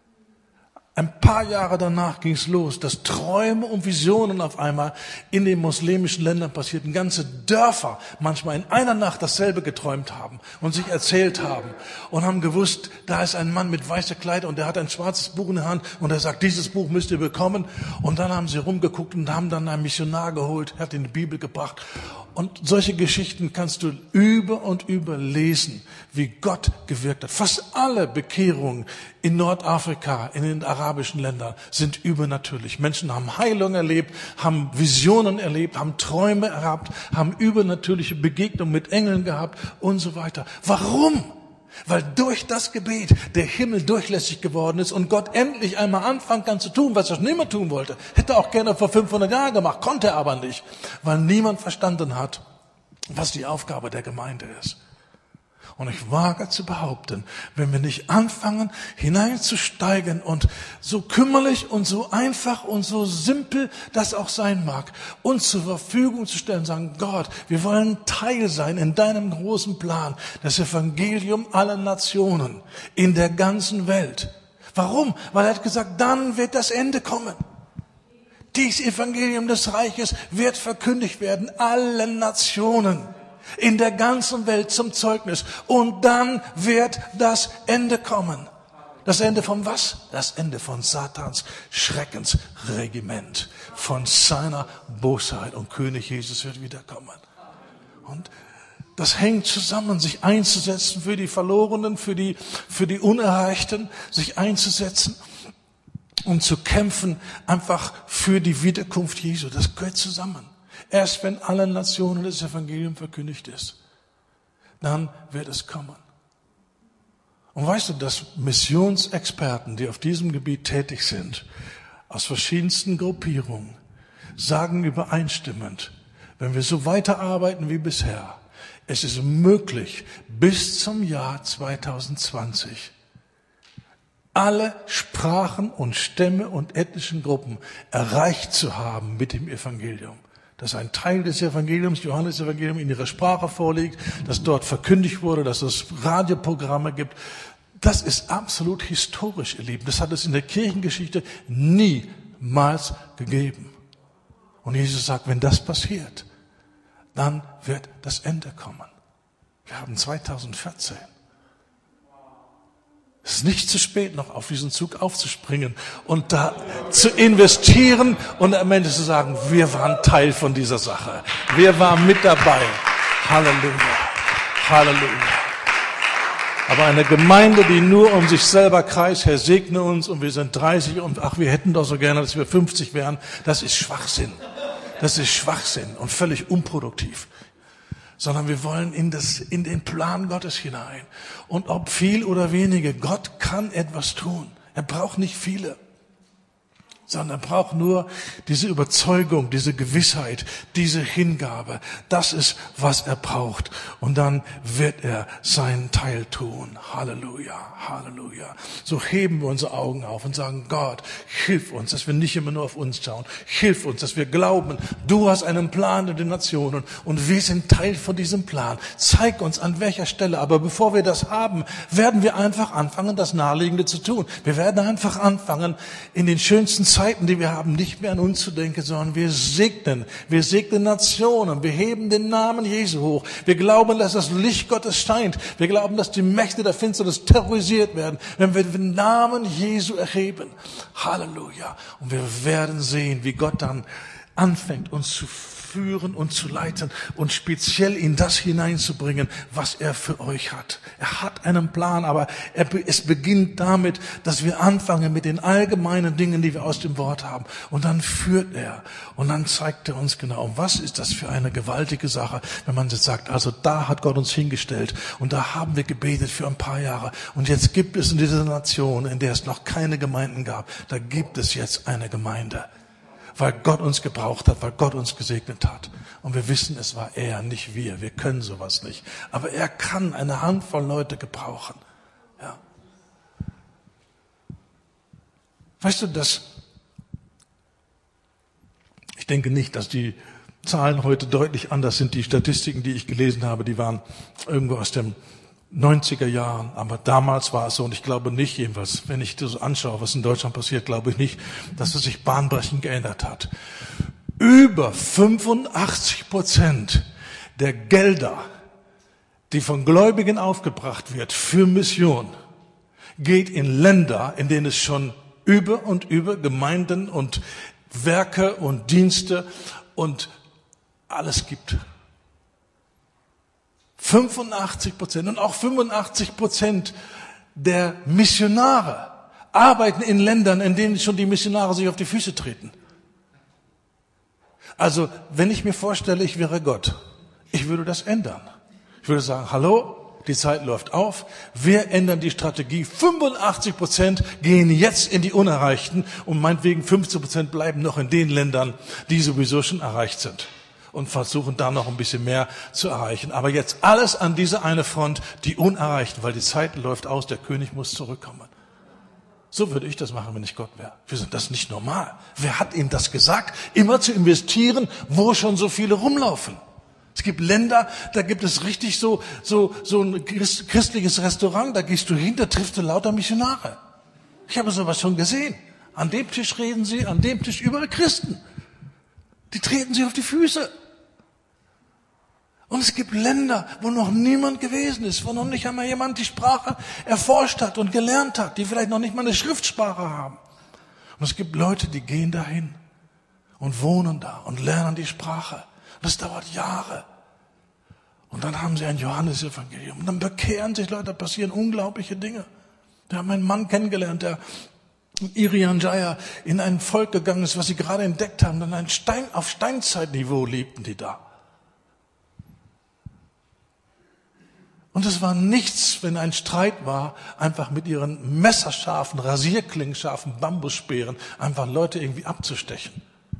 Ein paar Jahre danach ging es los, dass Träume und Visionen auf einmal in den muslimischen Ländern passierten. Ganze Dörfer manchmal in einer Nacht dasselbe geträumt haben und sich erzählt haben und haben gewusst, da ist ein Mann mit weißer Kleidung und der hat ein schwarzes Buch in der Hand und er sagt, dieses Buch müsst ihr bekommen. Und dann haben sie rumgeguckt und haben dann einen Missionar geholt, hat ihn die Bibel gebracht. Und solche Geschichten kannst du über und über lesen, wie Gott gewirkt hat. Fast alle Bekehrungen in Nordafrika, in den arabischen Ländern sind übernatürlich. Menschen haben Heilung erlebt, haben Visionen erlebt, haben Träume gehabt, haben übernatürliche Begegnungen mit Engeln gehabt und so weiter. Warum? Weil durch das Gebet der Himmel durchlässig geworden ist und Gott endlich einmal anfangen kann zu tun, was er schon immer tun wollte. Hätte er auch gerne vor 500 Jahren gemacht, konnte er aber nicht, weil niemand verstanden hat, was die Aufgabe der Gemeinde ist. Und ich wage zu behaupten, wenn wir nicht anfangen, hineinzusteigen und so kümmerlich und so einfach und so simpel das auch sein mag, uns zur Verfügung zu stellen, sagen, Gott, wir wollen Teil sein in deinem großen Plan, das Evangelium aller Nationen in der ganzen Welt. Warum? Weil er hat gesagt, dann wird das Ende kommen. Dies Evangelium des Reiches wird verkündigt werden, allen Nationen. In der ganzen Welt zum Zeugnis. Und dann wird das Ende kommen. Das Ende von was? Das Ende von Satans Schreckensregiment, von seiner Bosheit. Und König Jesus wird wiederkommen. Und das hängt zusammen, sich einzusetzen für die Verlorenen, für die Unerreichten, sich einzusetzen und zu kämpfen einfach für die Wiederkunft Jesu. Das gehört zusammen. Erst wenn allen Nationen das Evangelium verkündigt ist, dann wird es kommen. Und weißt du, dass Missionsexperten, die auf diesem Gebiet tätig sind, aus verschiedensten Gruppierungen, sagen übereinstimmend, wenn wir so weiterarbeiten wie bisher, es ist möglich, bis zum Jahr 2020 alle Sprachen und Stämme und ethnischen Gruppen erreicht zu haben mit dem Evangelium. Dass ein Teil des Evangeliums, Johannes-Evangelium, in ihrer Sprache vorliegt, dass dort verkündigt wurde, dass es Radioprogramme gibt. Das ist absolut historisch, ihr Lieben. Das hat es in der Kirchengeschichte niemals gegeben. Und Jesus sagt, wenn das passiert, dann wird das Ende kommen. Wir haben 2014. Es ist nicht zu spät, noch auf diesen Zug aufzuspringen und da zu investieren und am Ende zu sagen, wir waren Teil von dieser Sache. Wir waren mit dabei. Halleluja. Halleluja. Aber eine Gemeinde, die nur um sich selber kreist, Herr segne uns und wir sind 30 und ach, wir hätten doch so gerne, dass wir 50 wären, das ist Schwachsinn. Das ist Schwachsinn und völlig unproduktiv. Sondern wir wollen in den Plan Gottes hinein. Und ob viel oder wenige, Gott kann etwas tun. Er braucht nicht viele, sondern er braucht nur diese Überzeugung, diese Gewissheit, diese Hingabe. Das ist, was er braucht. Und dann wird er seinen Teil tun. Halleluja, Halleluja. So heben wir unsere Augen auf und sagen, Gott, hilf uns, dass wir nicht immer nur auf uns schauen. Hilf uns, dass wir glauben, du hast einen Plan in den Nationen und wir sind Teil von diesem Plan. Zeig uns, an welcher Stelle. Aber bevor wir das haben, werden wir einfach anfangen, das Naheliegende zu tun. Wir werden einfach anfangen, in den schönsten Zeiten, die wir haben, nicht mehr an uns zu denken, sondern wir segnen Nationen, wir heben den Namen Jesu hoch. Wir glauben, dass das Licht Gottes scheint. Wir glauben, dass die Mächte der Finsternis terrorisiert werden, wenn wir den Namen Jesu erheben. Halleluja. Und wir werden sehen, wie Gott dann anfängt, uns zu führen und zu leiten und speziell in das hineinzubringen, was er für euch hat. Er hat einen Plan, aber es beginnt damit, dass wir anfangen mit den allgemeinen Dingen, die wir aus dem Wort haben. Und dann führt er und dann zeigt er uns genau, was ist das für eine gewaltige Sache, wenn man jetzt sagt, also da hat Gott uns hingestellt und da haben wir gebetet für ein paar Jahre und jetzt gibt es in dieser Nation, in der es noch keine Gemeinden gab, da gibt es jetzt eine Gemeinde. Weil Gott uns gebraucht hat, weil Gott uns gesegnet hat. Und wir wissen, es war er, nicht wir. Wir können sowas nicht. Aber er kann eine Handvoll Leute gebrauchen. Ja. Weißt du, ich denke nicht, dass die Zahlen heute deutlich anders sind. Die Statistiken, die ich gelesen habe, die waren irgendwo aus den 90er Jahren, aber damals war es so und ich glaube nicht, jedenfalls, wenn ich das so anschaue, was in Deutschland passiert, glaube ich nicht, dass es sich bahnbrechend geändert hat. Über 85% der Gelder, die von Gläubigen aufgebracht wird für Mission, geht in Länder, in denen es schon über und über Gemeinden und Werke und Dienste und alles gibt. 85% und auch 85% der Missionare arbeiten in Ländern, in denen schon die Missionare sich auf die Füße treten. Also, wenn ich mir vorstelle, ich wäre Gott, ich würde das ändern. Ich würde sagen, hallo, die Zeit läuft auf, wir ändern die Strategie, 85% gehen jetzt in die Unerreichten und meinetwegen 15% bleiben noch in den Ländern, die sowieso schon erreicht sind. Und versuchen da noch ein bisschen mehr zu erreichen. Aber jetzt alles an diese eine Front, die Unerreichten, weil die Zeit läuft aus, der König muss zurückkommen. So würde ich das machen, wenn ich Gott wäre. Wir sind das nicht normal. Wer hat ihm das gesagt? Immer zu investieren, wo schon so viele rumlaufen. Es gibt Länder, da gibt es richtig so ein christliches Restaurant, da gehst du hin, da triffst du lauter Missionare. Ich habe sowas schon gesehen. An dem Tisch reden sie, an dem Tisch überall Christen. Die treten sich auf die Füße. Und es gibt Länder, wo noch niemand gewesen ist, wo noch nicht einmal jemand die Sprache erforscht hat und gelernt hat, die vielleicht noch nicht mal eine Schriftsprache haben. Und es gibt Leute, die gehen dahin und wohnen da und lernen die Sprache. Und das dauert Jahre. Und dann haben sie ein Johannesevangelium. Und dann bekehren sich Leute, da passieren unglaubliche Dinge. Wir haben einen Mann kennengelernt, der in Irian Jaya in ein Volk gegangen ist, was sie gerade entdeckt haben. Dann auf Steinzeitniveau lebten die da. Und es war nichts, wenn ein Streit war, einfach mit ihren messerscharfen, rasierklingenscharfen Bambusspeeren einfach Leute irgendwie abzustechen.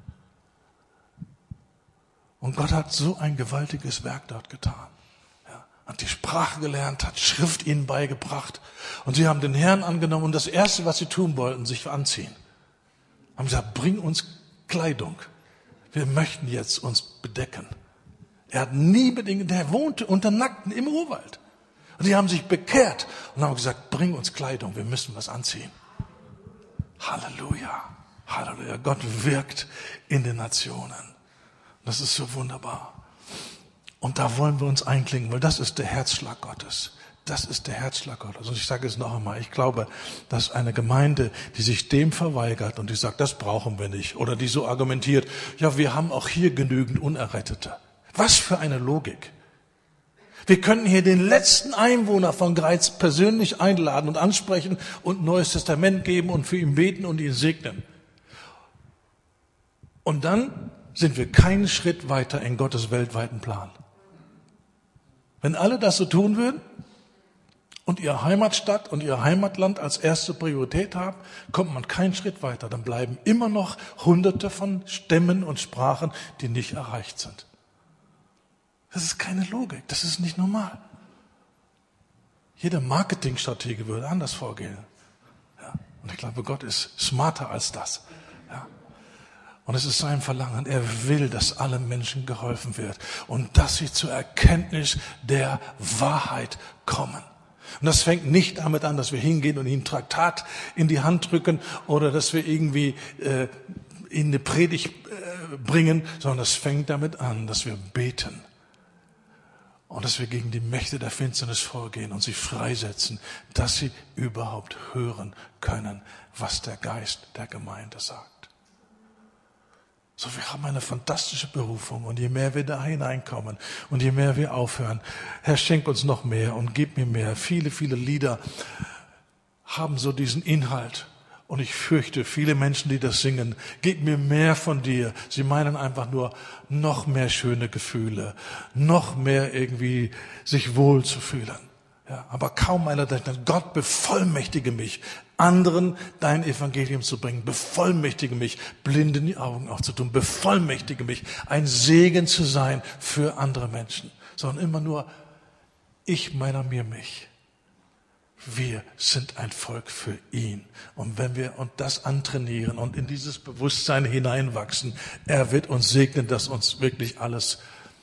Und Gott hat so ein gewaltiges Werk dort getan. Ja, hat die Sprache gelernt, hat Schrift ihnen beigebracht. Und sie haben den Herrn angenommen und das Erste, was sie tun wollten, sich anziehen. Haben gesagt, bring uns Kleidung. Wir möchten jetzt uns bedecken. Er hat nie bedingt, der wohnte unter Nackten im Urwald. Und die haben sich bekehrt und haben gesagt, bring uns Kleidung, wir müssen was anziehen. Halleluja, Halleluja. Gott wirkt in den Nationen. Das ist so wunderbar. Und da wollen wir uns einklinken, weil das ist der Herzschlag Gottes. Das ist der Herzschlag Gottes. Und ich sage es noch einmal, ich glaube, dass eine Gemeinde, die sich dem verweigert und die sagt, das brauchen wir nicht, oder die so argumentiert, ja, wir haben auch hier genügend Unerrettete. Was für eine Logik. Wir könnten hier den letzten Einwohner von Greiz persönlich einladen und ansprechen und Neues Testament geben und für ihn beten und ihn segnen. Und dann sind wir keinen Schritt weiter in Gottes weltweiten Plan. Wenn alle das so tun würden und ihre Heimatstadt und ihr Heimatland als erste Priorität haben, kommt man keinen Schritt weiter. Dann bleiben immer noch Hunderte von Stämmen und Sprachen, die nicht erreicht sind. Das ist keine Logik, das ist nicht normal. Jeder Marketingstratege würde anders vorgehen. Ja, und ich glaube, Gott ist smarter als das. Ja. Und es ist sein Verlangen, er will, dass allen Menschen geholfen wird und dass sie zur Erkenntnis der Wahrheit kommen. Und das fängt nicht damit an, dass wir hingehen und ihnen ein Traktat in die Hand drücken oder dass wir irgendwie ihnen eine Predigt bringen, sondern es fängt damit an, dass wir beten. Und dass wir gegen die Mächte der Finsternis vorgehen und sie freisetzen, dass sie überhaupt hören können, was der Geist der Gemeinde sagt. So, wir haben eine fantastische Berufung und je mehr wir da hineinkommen und je mehr wir aufhören, Herr, schenk uns noch mehr und gib mir mehr. Viele, viele Lieder haben so diesen Inhalt. Und ich fürchte, viele Menschen, die das singen, gib mir mehr von dir. Sie meinen einfach nur noch mehr schöne Gefühle, noch mehr irgendwie sich wohl zu fühlen. Ja, aber kaum einer denkt, Gott bevollmächtige mich, anderen dein Evangelium zu bringen, bevollmächtige mich, Blinden die Augen aufzutun, bevollmächtige mich, ein Segen zu sein für andere Menschen. Sondern immer nur ich, meiner, mir, mich. Wir sind ein Volk für ihn. Und wenn wir uns das antrainieren und in dieses Bewusstsein hineinwachsen, er wird uns segnen, dass uns wirklich alles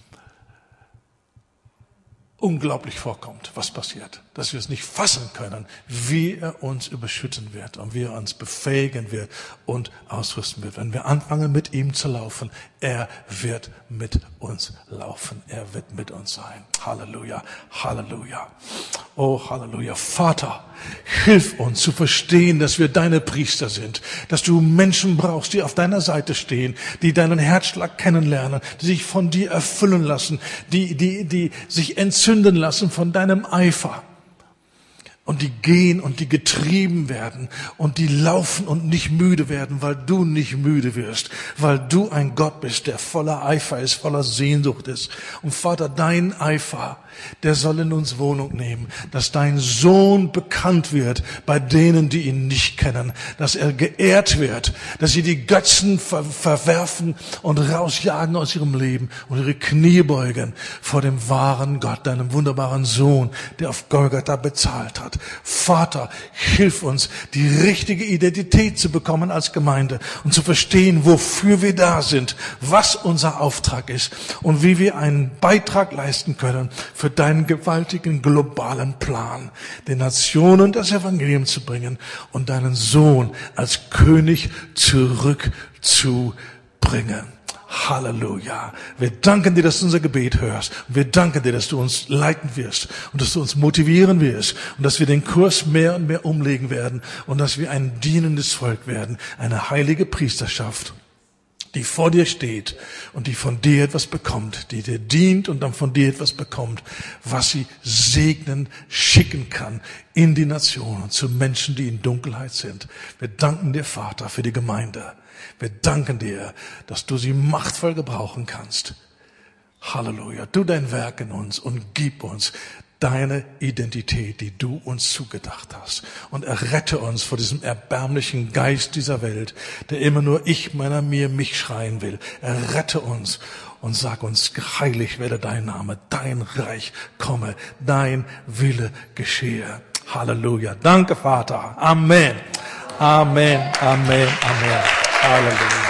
unglaublich vorkommt, was passiert. Dass wir es nicht fassen können, wie er uns überschütten wird und wie er uns befähigen wird und ausrüsten wird. Wenn wir anfangen, mit ihm zu laufen, er wird mit uns laufen. Er wird mit uns sein. Halleluja, Halleluja. Oh, Halleluja. Vater, hilf uns zu verstehen, dass wir deine Priester sind, dass du Menschen brauchst, die auf deiner Seite stehen, die deinen Herzschlag kennenlernen, die sich von dir erfüllen lassen, die sich entzünden lassen von deinem Eifer. Und die gehen und die getrieben werden und die laufen und nicht müde werden, weil du nicht müde wirst, weil du ein Gott bist, der voller Eifer ist, voller Sehnsucht ist. Und Vater, dein Eifer, der soll in uns Wohnung nehmen, dass dein Sohn bekannt wird bei denen, die ihn nicht kennen, dass er geehrt wird, dass sie die Götzen verwerfen und rausjagen aus ihrem Leben und ihre Knie beugen vor dem wahren Gott, deinem wunderbaren Sohn, der auf Golgatha bezahlt hat. Vater, hilf uns, die richtige Identität zu bekommen als Gemeinde und zu verstehen, wofür wir da sind, was unser Auftrag ist und wie wir einen Beitrag leisten können für deinen gewaltigen globalen Plan, den Nationen das Evangelium zu bringen und deinen Sohn als König zurückzubringen. Halleluja. Wir danken dir, dass du unser Gebet hörst. Und wir danken dir, dass du uns leiten wirst und dass du uns motivieren wirst und dass wir den Kurs mehr und mehr umlegen werden und dass wir ein dienendes Volk werden, eine heilige Priesterschaft, die vor dir steht und die von dir etwas bekommt, die dir dient und dann von dir etwas bekommt, was sie segnen, schicken kann in die Nationen, zu Menschen, die in Dunkelheit sind. Wir danken dir, Vater, für die Gemeinde. Wir danken dir, dass du sie machtvoll gebrauchen kannst. Halleluja. Tu dein Werk in uns und gib uns deine Identität, die du uns zugedacht hast. Und errette uns vor diesem erbärmlichen Geist dieser Welt, der immer nur ich, meiner, mir, mich schreien will. Errette uns und sag uns, heilig werde dein Name, dein Reich komme, dein Wille geschehe. Halleluja. Danke, Vater. Amen. Amen. Amen. Amen. Halleluja.